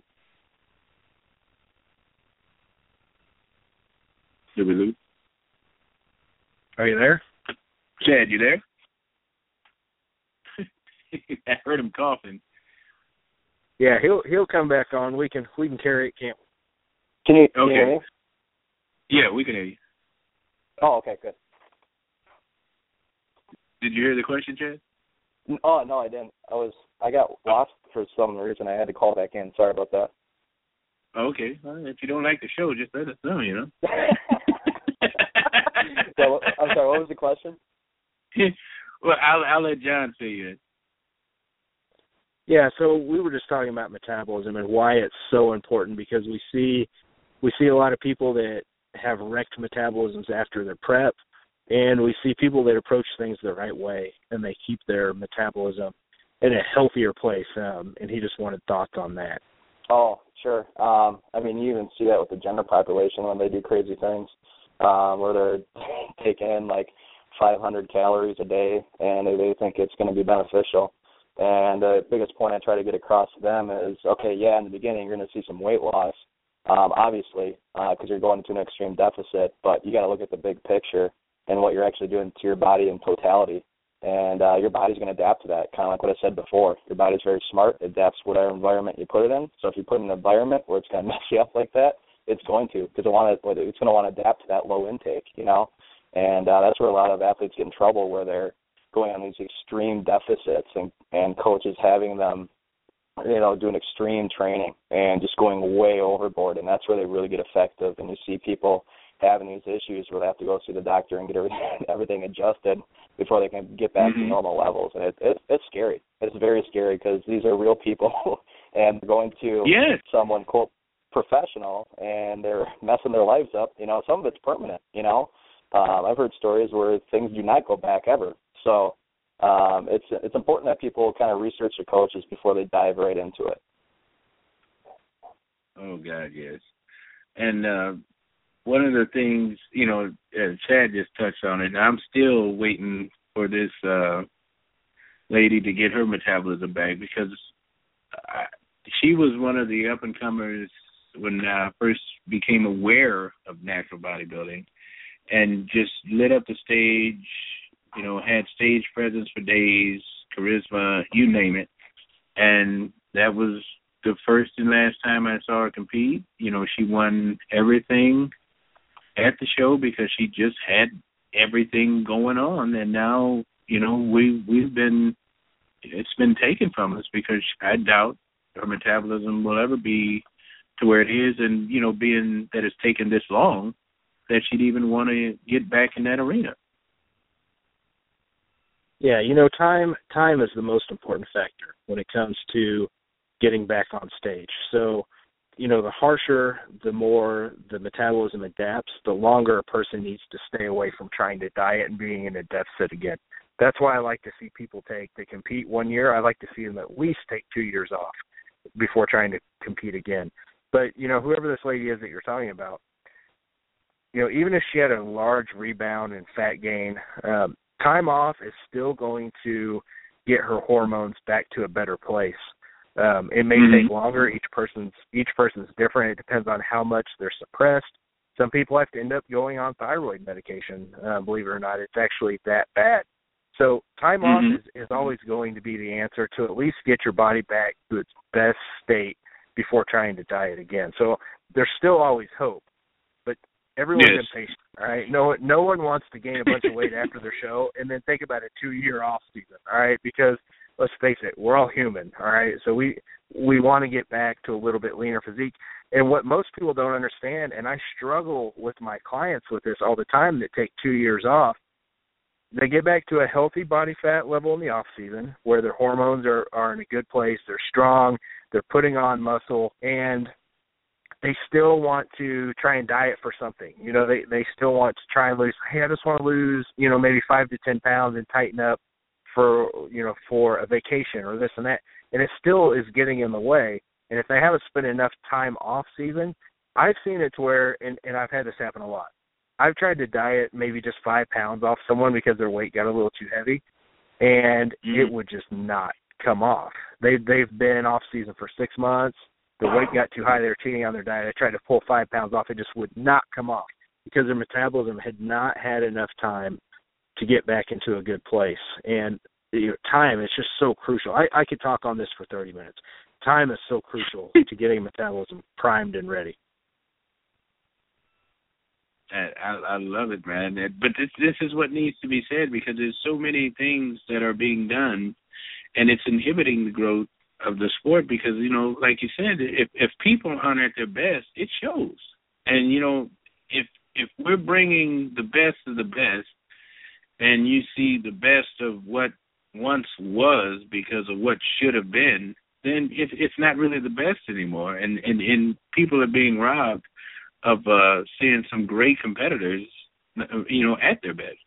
Did we lose? Are you there? Chad, you there? I heard him coughing. Yeah, he'll he'll come back on. We can we can carry it, can't we? Can you, can okay. you hear me? Yeah, we can hear you. Oh, okay, good. Did you hear the question, Chad? Oh no, I didn't. I was I got lost for some reason. I had to call back in. Sorry about that. Okay. Well, if you don't like the show, just let us know. You know. So, I'm sorry. What was the question? Well, I'll I'll let John say it. Yeah, so we were just talking about metabolism and why it's so important because we see we see a lot of people that have wrecked metabolisms after their prep, and we see people that approach things the right way and they keep their metabolism in a healthier place. Um, and he just wanted thoughts on that. Oh, sure. Um, I mean, you even see that with the general population when they do crazy things, um, where they're taking in like five hundred calories a day and they, they think it's going to be beneficial. And the biggest point I try to get across to them is, okay, yeah, in the beginning you're going to see some weight loss, um, obviously, because uh, you're going into an extreme deficit, but you got to look at the big picture and what you're actually doing to your body in totality. And uh, your body's going to adapt to that, kind of like what I said before. Your body's very smart. It adapts to whatever environment you put it in. So if you put it in an environment where it's going to mess you up like that, it's going to, because it want to, it's going to want to adapt to that low intake, you know. And uh, that's where a lot of athletes get in trouble, where they're going on these extreme deficits and, and coaches having them, you know, doing extreme training and just going way overboard. And that's where they really get effective. And you see people having these issues where they have to go see the doctor and get everything, everything adjusted before they can get back mm-hmm. to normal levels. And it, it, it's scary. It's very scary because these are real people and they're going to yes. someone, quote, professional, and they're messing their lives up. You know, some of it's permanent, you know. Um, I've heard stories where things do not go back ever. So um, it's it's important that people kind of research the coaches before they dive right into it. Oh, God, yes. And uh, one of the things, you know, uh, Chad just touched on it, I'm still waiting for this uh, lady to get her metabolism back because I, she was one of the up-and-comers when I first became aware of natural bodybuilding and just lit up the stage, you know, had stage presence for days, charisma, you name it. And that was the first and last time I saw her compete. You know, she won everything at the show because she just had everything going on. And now, you know, we, we've been, it's been taken from us because I doubt her metabolism will ever be to where it is. And, you know, being that it's taken this long, that she'd even want to get back in that arena. Yeah, you know, time time is the most important factor when it comes to getting back on stage. So, you know, the harsher, the more the metabolism adapts, the longer a person needs to stay away from trying to diet and being in a deficit again. That's why I like to see people take, they compete one year, I like to see them at least take two years off before trying to compete again. But, you know, whoever this lady is that you're talking about, you know, even if she had a large rebound and fat gain, um, time off is still going to get her hormones back to a better place. Um, it may mm-hmm. take longer. Each person's each person's different. It depends on how much they're suppressed. Some people have to end up going on thyroid medication. Uh, believe it or not, it's actually that bad. So time mm-hmm. off is, is always going to be the answer to at least get your body back to its best state before trying to diet again. So there's still always hope. Everyone's yes. impatient, all right? No, no one wants to gain a bunch of weight after their show and then think about a two-year off season, all right? Because let's face it, we're all human, all right? So we we want to get back to a little bit leaner physique. And what most people don't understand, and I struggle with my clients with this all the time that take two years off, they get back to a healthy body fat level in the off season where their hormones are, are in a good place, they're strong, they're putting on muscle, and they still want to try and diet for something. You know, they, they still want to try and lose, hey, I just want to lose, you know, maybe five to ten pounds and tighten up for, you know, for a vacation or this and that. And it still is getting in the way. And if they haven't spent enough time off season, I've seen it to where, and, and I've had this happen a lot. I've tried to diet maybe just five pounds off someone because their weight got a little too heavy, and mm-hmm. it would just not come off. They, they've been off season for six months. The weight got too high. They were cheating on their diet. I tried to pull five pounds off. It just would not come off because their metabolism had not had enough time to get back into a good place. And you know, time is just so crucial. I, I could talk on this for thirty minutes. Time is so crucial to getting metabolism primed and ready. I, I love it, man. But this this is what needs to be said because there's so many things that are being done, and it's inhibiting the growth of the sport because, you know, like you said, if if people aren't at their best, it shows. And, you know, if if we're bringing the best of the best and you see the best of what once was because of what should have been, then it, it's not really the best anymore. And, and, and people are being robbed of uh, seeing some great competitors, you know, at their best.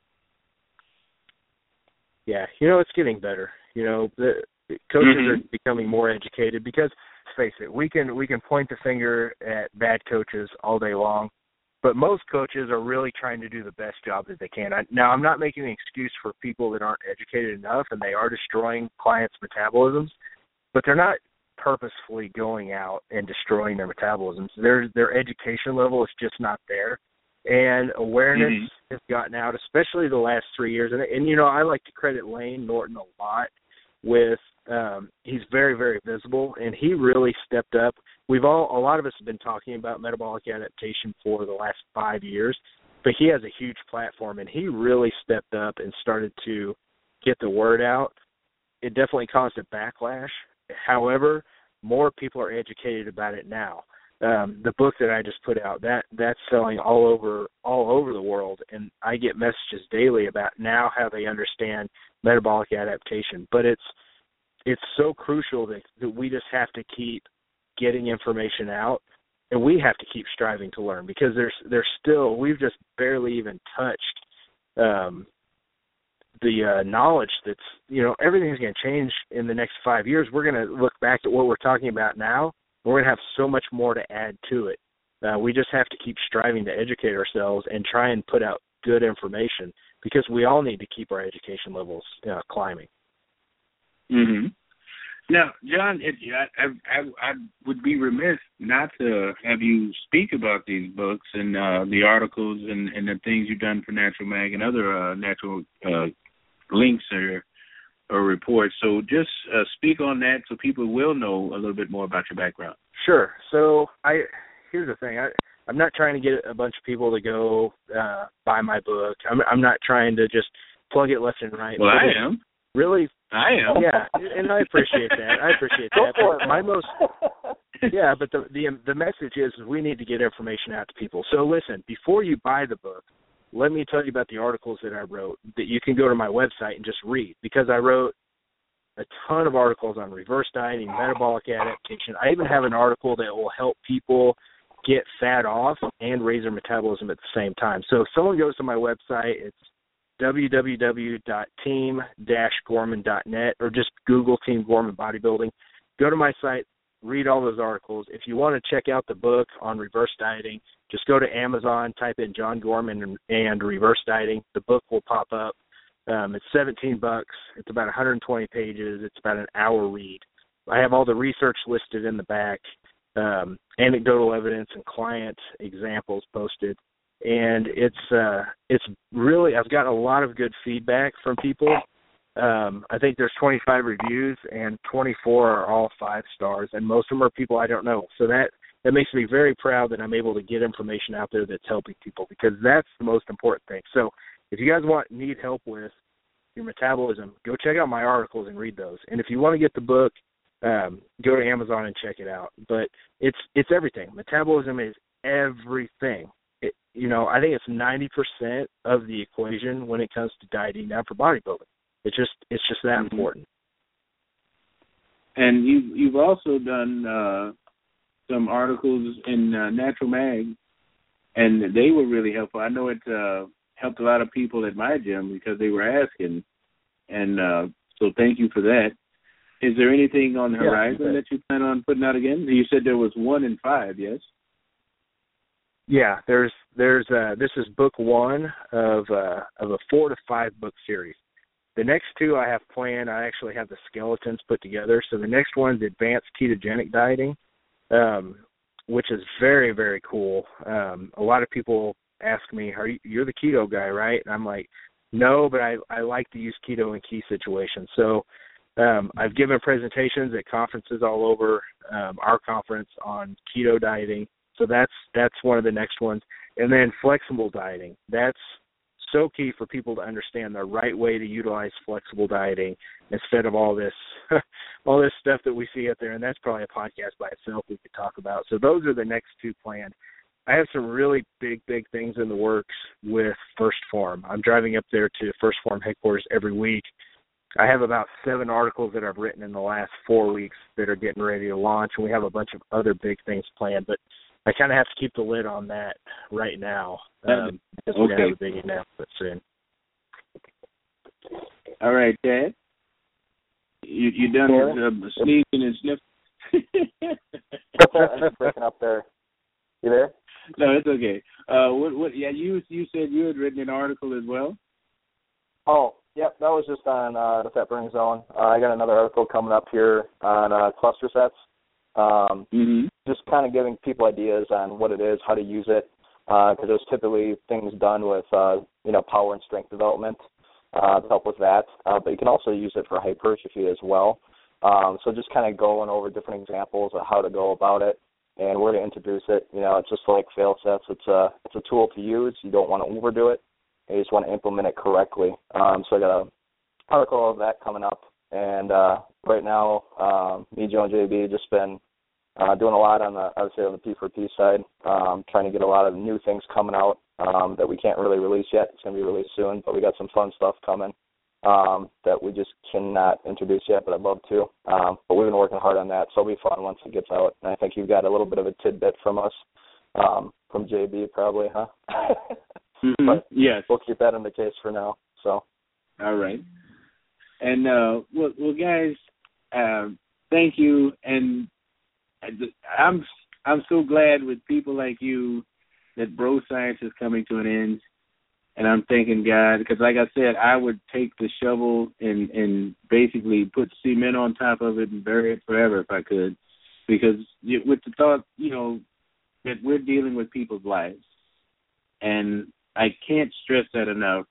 Yeah, you know, it's getting better. You know, the coaches mm-hmm. are becoming more educated because, let's face it, we can we can point the finger at bad coaches all day long, but most coaches are really trying to do the best job that they can. I, now, I'm not making an excuse for people that aren't educated enough and they are destroying clients' metabolisms, but they're not purposefully going out and destroying their metabolisms. Their their education level is just not there, and awareness mm-hmm. has gotten out, especially the last three years. And, and you know, I like to credit Lane Norton a lot with um, he's very, very visible, and he really stepped up. We've all, a lot of us have been talking about metabolic adaptation for the last five years, but he has a huge platform, and he really stepped up and started to get the word out. It definitely caused a backlash. However, more people are educated about it now. Um, the book that I just put out, that that's selling all over all over the world, and I get messages daily about now how they understand metabolic adaptation. But it's it's so crucial that, that we just have to keep getting information out, and we have to keep striving to learn because there's there's still we've just barely even touched um, the uh, knowledge that's, you know, everything's going to change in the next five years. We're going to look back at what we're talking about now. We're going to have so much more to add to it. Uh, we just have to keep striving to educate ourselves and try and put out good information because we all need to keep our education levels uh, climbing. Mm-hmm. Now, John, it, I, I, I would be remiss not to have you speak about these books and uh, the articles and, and the things you've done for Natural Mag and other uh, natural uh, links or or reports. So just uh, speak on that so people will know a little bit more about your background. Sure. So I here's the thing. I, I'm not trying to get a bunch of people to go uh, buy my book. I'm, I'm not trying to just plug it left and right. Well, I am. Really? I am. Yeah, and I appreciate that. I appreciate that. But my most, yeah, but the, the the message is we need to get information out to people. So listen, before you buy the book, let me tell you about the articles that I wrote that you can go to my website and just read, because I wrote a ton of articles on reverse dieting, metabolic adaptation. I even have an article that will help people get fat off and raise their metabolism at the same time. So if someone goes to my website, it's w w w dot team dash gorman dot net or just Google Team Gorman Bodybuilding. Go to my site, read all those articles. If you want to check out the book on reverse dieting, just go to Amazon, type in John Gorman and, and reverse dieting. The book will pop up. Um, it's seventeen bucks. It's about one hundred twenty pages. It's about an hour read. I have all the research listed in the back, um, anecdotal evidence and client examples posted. And it's uh, it's really, I've got a lot of good feedback from people. Um, I think there's twenty-five reviews, and twenty-four are all five stars, and most of them are people I don't know. So that, that makes me very proud that I'm able to get information out there that's helping people, because that's the most important thing. So if you guys want need help with your metabolism, go check out my articles and read those. And if you want to get the book, um, go to Amazon and check it out. But it's it's everything. Metabolism is everything. It, you know, I think it's ninety percent of the equation when it comes to dieting now for bodybuilding. It's just it's just that mm-hmm. important. And you you've also done uh, some articles in uh, Natural Mag, and they were really helpful. I know it uh, helped a lot of people at my gym because they were asking, and uh, so thank you for that. Is there anything on the yeah, horizon that you plan on putting out again? You said there was one in five, yes? Yeah, there's there's uh, this is book one of uh, of a four to five book series. The next two I have planned. I actually have the skeletons put together. So the next one's Advanced Ketogenic Dieting, um, which is very very cool. Um, a lot of people ask me, "Are you, you're the keto guy, right?" And I'm like, "No, but I I like to use keto in key situations." So Um, I've given presentations at conferences all over um, our conference on keto dieting, so that's that's one of the next ones. And then flexible dieting. That's so key for people to understand the right way to utilize flexible dieting instead of all this all this stuff that we see out there. And that's probably a podcast by itself we could talk about. So those are the next two planned. I have some really big, big things in the works with First Form. I'm driving up there to First Form headquarters every week. I have about seven articles that I've written in the last four weeks that are getting ready to launch, and we have a bunch of other big things planned. But I kind of have to keep the lid on that right now um, because we're going to have a big announcement soon. All right, Dad. You you done yeah. uh, sneezing and sniffing? I'm breaking up there. You there? No, it's okay. Uh, what what? Yeah, you you said you had written an article as well. Oh. Yep, that was just on uh, the fat burning zone. Uh, I got another article coming up here on uh, cluster sets, um, mm-hmm. just kind of giving people ideas on what it is, how to use it, because uh, there's typically things done with, uh, you know, power and strength development uh, to help with that, uh, but you can also use it for hypertrophy as well. Um, so just kind of going over different examples of how to go about it and where to introduce it. You know, it's just like fail sets. It's a, it's a tool to use. You don't want to overdo it. You just want to implement it correctly. Um, so I got an article of that coming up. And uh, right now, um, me, Joe, and J B just been uh, doing a lot on the, I would say, on the P four P side, um, trying to get a lot of new things coming out um, that we can't really release yet. It's going to be released soon, but we got some fun stuff coming um, that we just cannot introduce yet, but I'd love to. Um, but we've been working hard on that, so it'll be fun once it gets out. And I think you've got a little bit of a tidbit from us, um, from J B probably, huh? Mm-hmm. But yes. We'll keep that in the case for now. So. All right. And, uh, well, well, guys, uh, thank you. And I'm I'm so glad with people like you that bro science is coming to an end. And I'm thanking God because, like I said, I would take the shovel and, and basically put cement on top of it and bury it forever if I could. Because with the thought, you know, that we're dealing with people's lives. And I can't stress that enough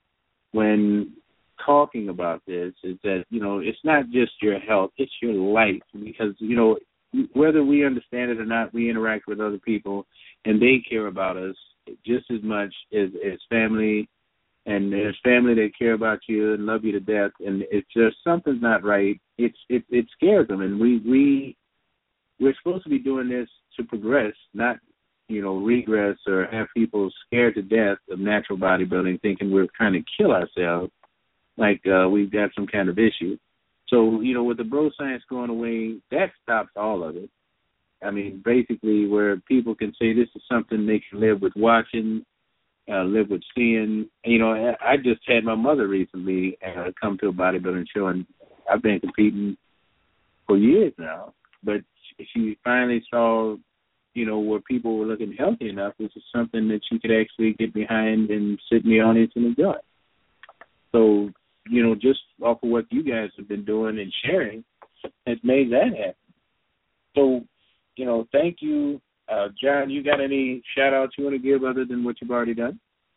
when talking about this is that, you know, it's not just your health, it's your life. Because, you know, whether we understand it or not, we interact with other people and they care about us just as much as, as family. And there's family that care about you and love you to death. And if there's something's not right, it's it, it scares them. And we, we, we're supposed to be doing this to progress, not you know, regress or have people scared to death of natural bodybuilding thinking we're trying to kill ourselves like uh, we've got some kind of issue. So, you know, with the bro science going away, that stops all of it. I mean, basically where people can say this is something they can live with watching, uh, live with seeing. You know, I just had my mother recently uh, come to a bodybuilding show, and I've been competing for years now, but she finally saw you know, where people were looking healthy enough, which is something that you could actually get behind and sit in the audience and enjoy. So, you know, just off of what you guys have been doing and sharing has made that happen. So, you know, thank you. Uh, John, you got any shout-outs you want to give other than what you've already done?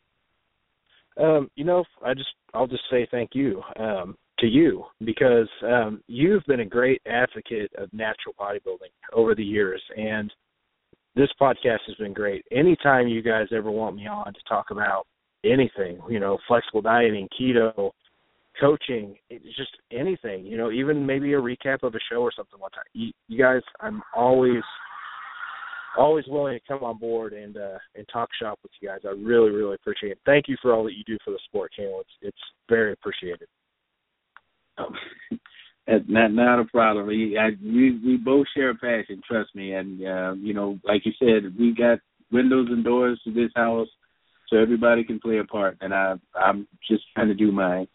Um, you know, I just, I'll just say thank you um, to you because um, you've been a great advocate of natural bodybuilding over the years, and this podcast has been great. Anytime you guys ever want me on to talk about anything, you know, flexible dieting, keto, coaching, it's just anything, you know, even maybe a recap of a show or something one time. You, you guys, I'm always always willing to come on board and uh, and talk shop with you guys. I really, really appreciate it. Thank you for all that you do for the sport, Kalen. It's, it's very appreciated. Oh, that's not not a problem. We, I, we we both share a passion, trust me. And uh, you know, like you said, we got windows and doors to this house, so everybody can play a part. And I I'm just trying to do mine.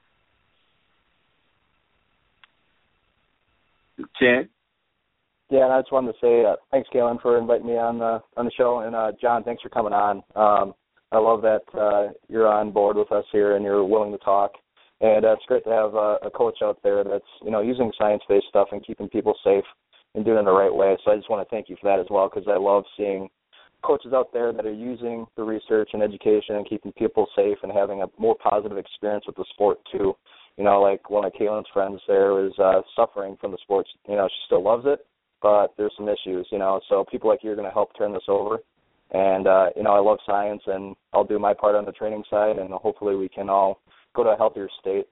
Chad? Yeah, and I just wanted to say uh, thanks, Kalen, for inviting me on the on the show, and uh, John, thanks for coming on. Um, I love that uh, you're on board with us here and you're willing to talk, and uh, it's great to have uh, a coach out there that's you know using science-based stuff and keeping people safe and doing it the right way. So I just want to thank you for that as well, because I love seeing coaches out there that are using the research and education and keeping people safe and having a more positive experience with the sport too. You know, like one of Kalen's friends there was uh, suffering from the sports. You know, she still loves it, but there's some issues, you know. So people like you are going to help turn this over. And, uh, you know, I love science, and I'll do my part on the training side, and hopefully we can all go to a healthier state.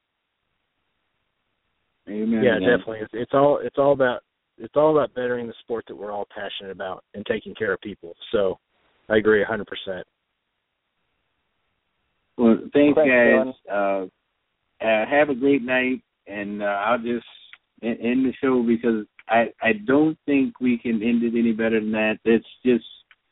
Amen. Yeah, definitely. It's, it's all it's all about it's all about bettering the sport that we're all passionate about and taking care of people. So I agree one hundred percent. Well, thanks, Thanks guys. Uh, uh, have a great night, and uh, I'll just end the show because I, I don't think we can end it any better than that. It's just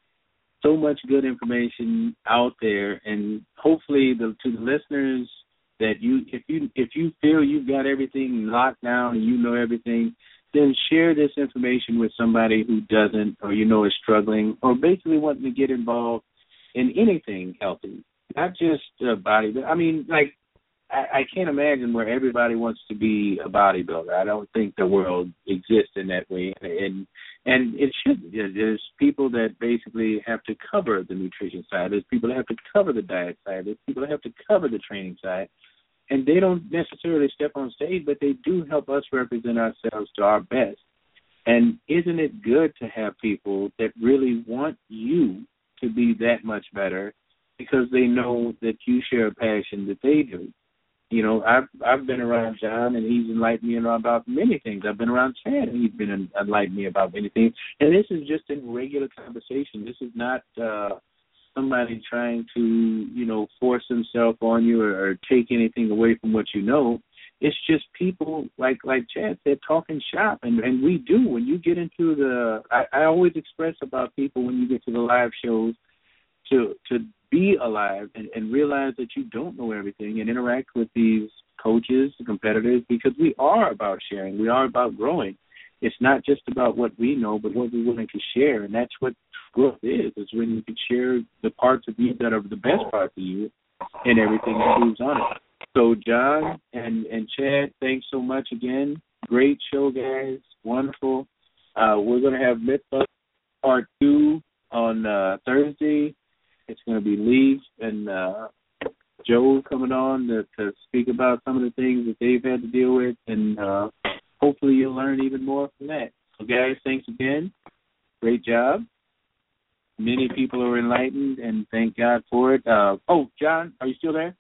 so much good information out there, and hopefully the, to the listeners that you, if you if you feel you've got everything locked down and you know everything, then share this information with somebody who doesn't, or you know is struggling, or basically wanting to get involved in anything healthy, not just uh, body. I mean, like. I, I can't imagine where everybody wants to be a bodybuilder. I don't think the world exists in that way, and and it shouldn't. There's people that basically have to cover the nutrition side. There's people that have to cover the diet side. There's people that have to cover the training side, and they don't necessarily step on stage, but they do help us represent ourselves to our best. And isn't it good to have people that really want you to be that much better because they know that you share a passion that they do? You know, I've I've been around John, and he's enlightened me about many things. I've been around Chad, and he's been enlightened me about many things. And this is just in regular conversation. This is not uh, somebody trying to, you know, force himself on you or, or take anything away from what you know. It's just people, like like Chad said, talking shop. And, and we do. When you get into the – I always express about people when you get to the live shows to to – be alive and, and realize that you don't know everything and interact with these coaches, competitors, because we are about sharing. We are about growing. It's not just about what we know, but what we're willing to share, and that's what growth is, is when you can share the parts of you that are the best parts of you and everything that moves on it. So, John and, and Chad, thanks so much again. Great show, guys. Wonderful. Uh, we're going to have Mythbusters Part two on uh, Thursday. It's going to be Lee and uh, Joe coming on to, to speak about some of the things that they've had to deal with, and uh, hopefully you'll learn even more from that. So, guys, thanks again. Great job. Many people are enlightened, and thank God for it. Uh, oh, John, are you still there?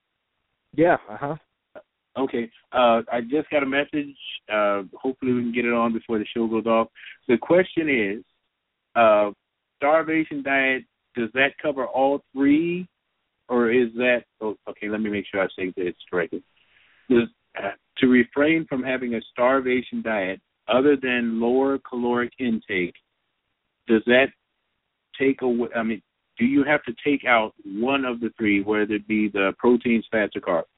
Yeah, uh-huh. Okay. Uh, I just got a message. Uh, hopefully we can get it on before the show goes off. The question is, uh, starvation diet, does that cover all three, or is that oh, – okay, let me make sure I say this correctly. Does, uh, to refrain from having a starvation diet other than lower caloric intake, does that take away – I mean, do you have to take out one of the three, whether it be the proteins, fats, or carbs?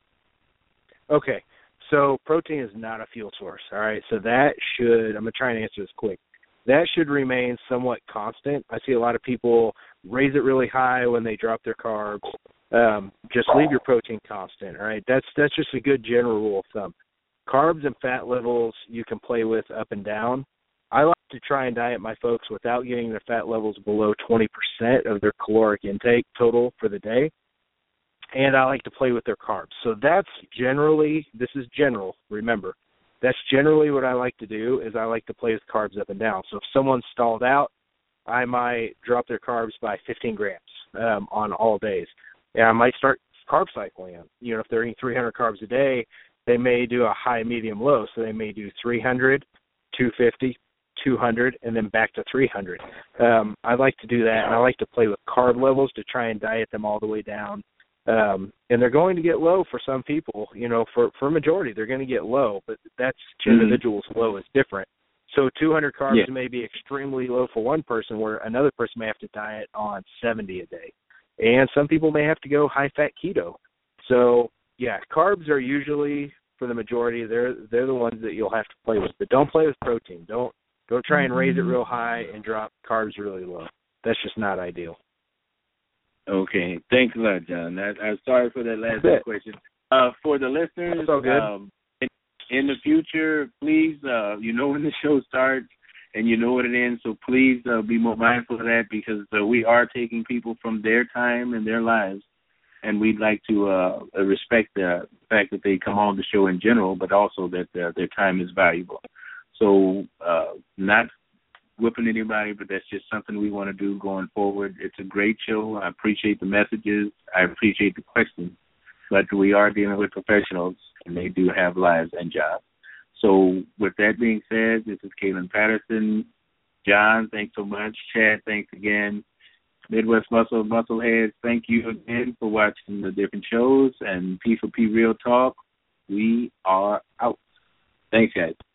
Okay, so protein is not a fuel source, all right? So that should – I'm going to try and answer this quick. That should remain somewhat constant. I see a lot of people raise it really high when they drop their carbs. Um, just leave your protein constant, all right? That's that's just a good general rule of thumb. Carbs and fat levels you can play with up and down. I like to try and diet my folks without getting their fat levels below twenty percent of their caloric intake total for the day. And I like to play with their carbs. So that's generally, this is general, remember. That's generally what I like to do is I like to play with carbs up and down. So if someone's stalled out, I might drop their carbs by fifteen grams um, on all days. And I might start carb cycling them. You know, if they're eating three hundred carbs a day, they may do a high, medium, low. So they may do three hundred, two fifty, two hundred, and then back to three hundred. Um, I like to do that, and I like to play with carb levels to try and diet them all the way down. Um, and they're going to get low for some people. You know, for, for a majority, they're going to get low, but that's to mm-hmm. individuals. Low is different. So two hundred carbs yeah. may be extremely low for one person, where another person may have to diet on seventy a day. And some people may have to go high-fat keto. So, yeah, carbs are usually, for the majority, they're they're the ones that you'll have to play with. But don't play with protein. Don't don't try and raise it real high and drop carbs really low. That's just not ideal. Okay. Thanks a lot, John. I, I'm sorry for that last question. Uh, for the listeners, That's all good. Um, in, in the future, please, uh, you know when the show starts and you know what it ends, so please uh, be more mindful of that, because uh, we are taking people from their time and their lives, and we'd like to uh, respect the fact that they come on the show in general, but also that uh, their time is valuable. So uh, not whipping anybody, but that's just something we want to do going forward. It's a great show. I appreciate the messages. I appreciate the questions. But we are dealing with professionals, and they do have lives and jobs. So with that being said, this is Kaylin Patterson. John, thanks so much. Chad, thanks again. Midwest Muscle Muscleheads, thank you again for watching the different shows. And P for P Real Talk, we are out. Thanks, guys.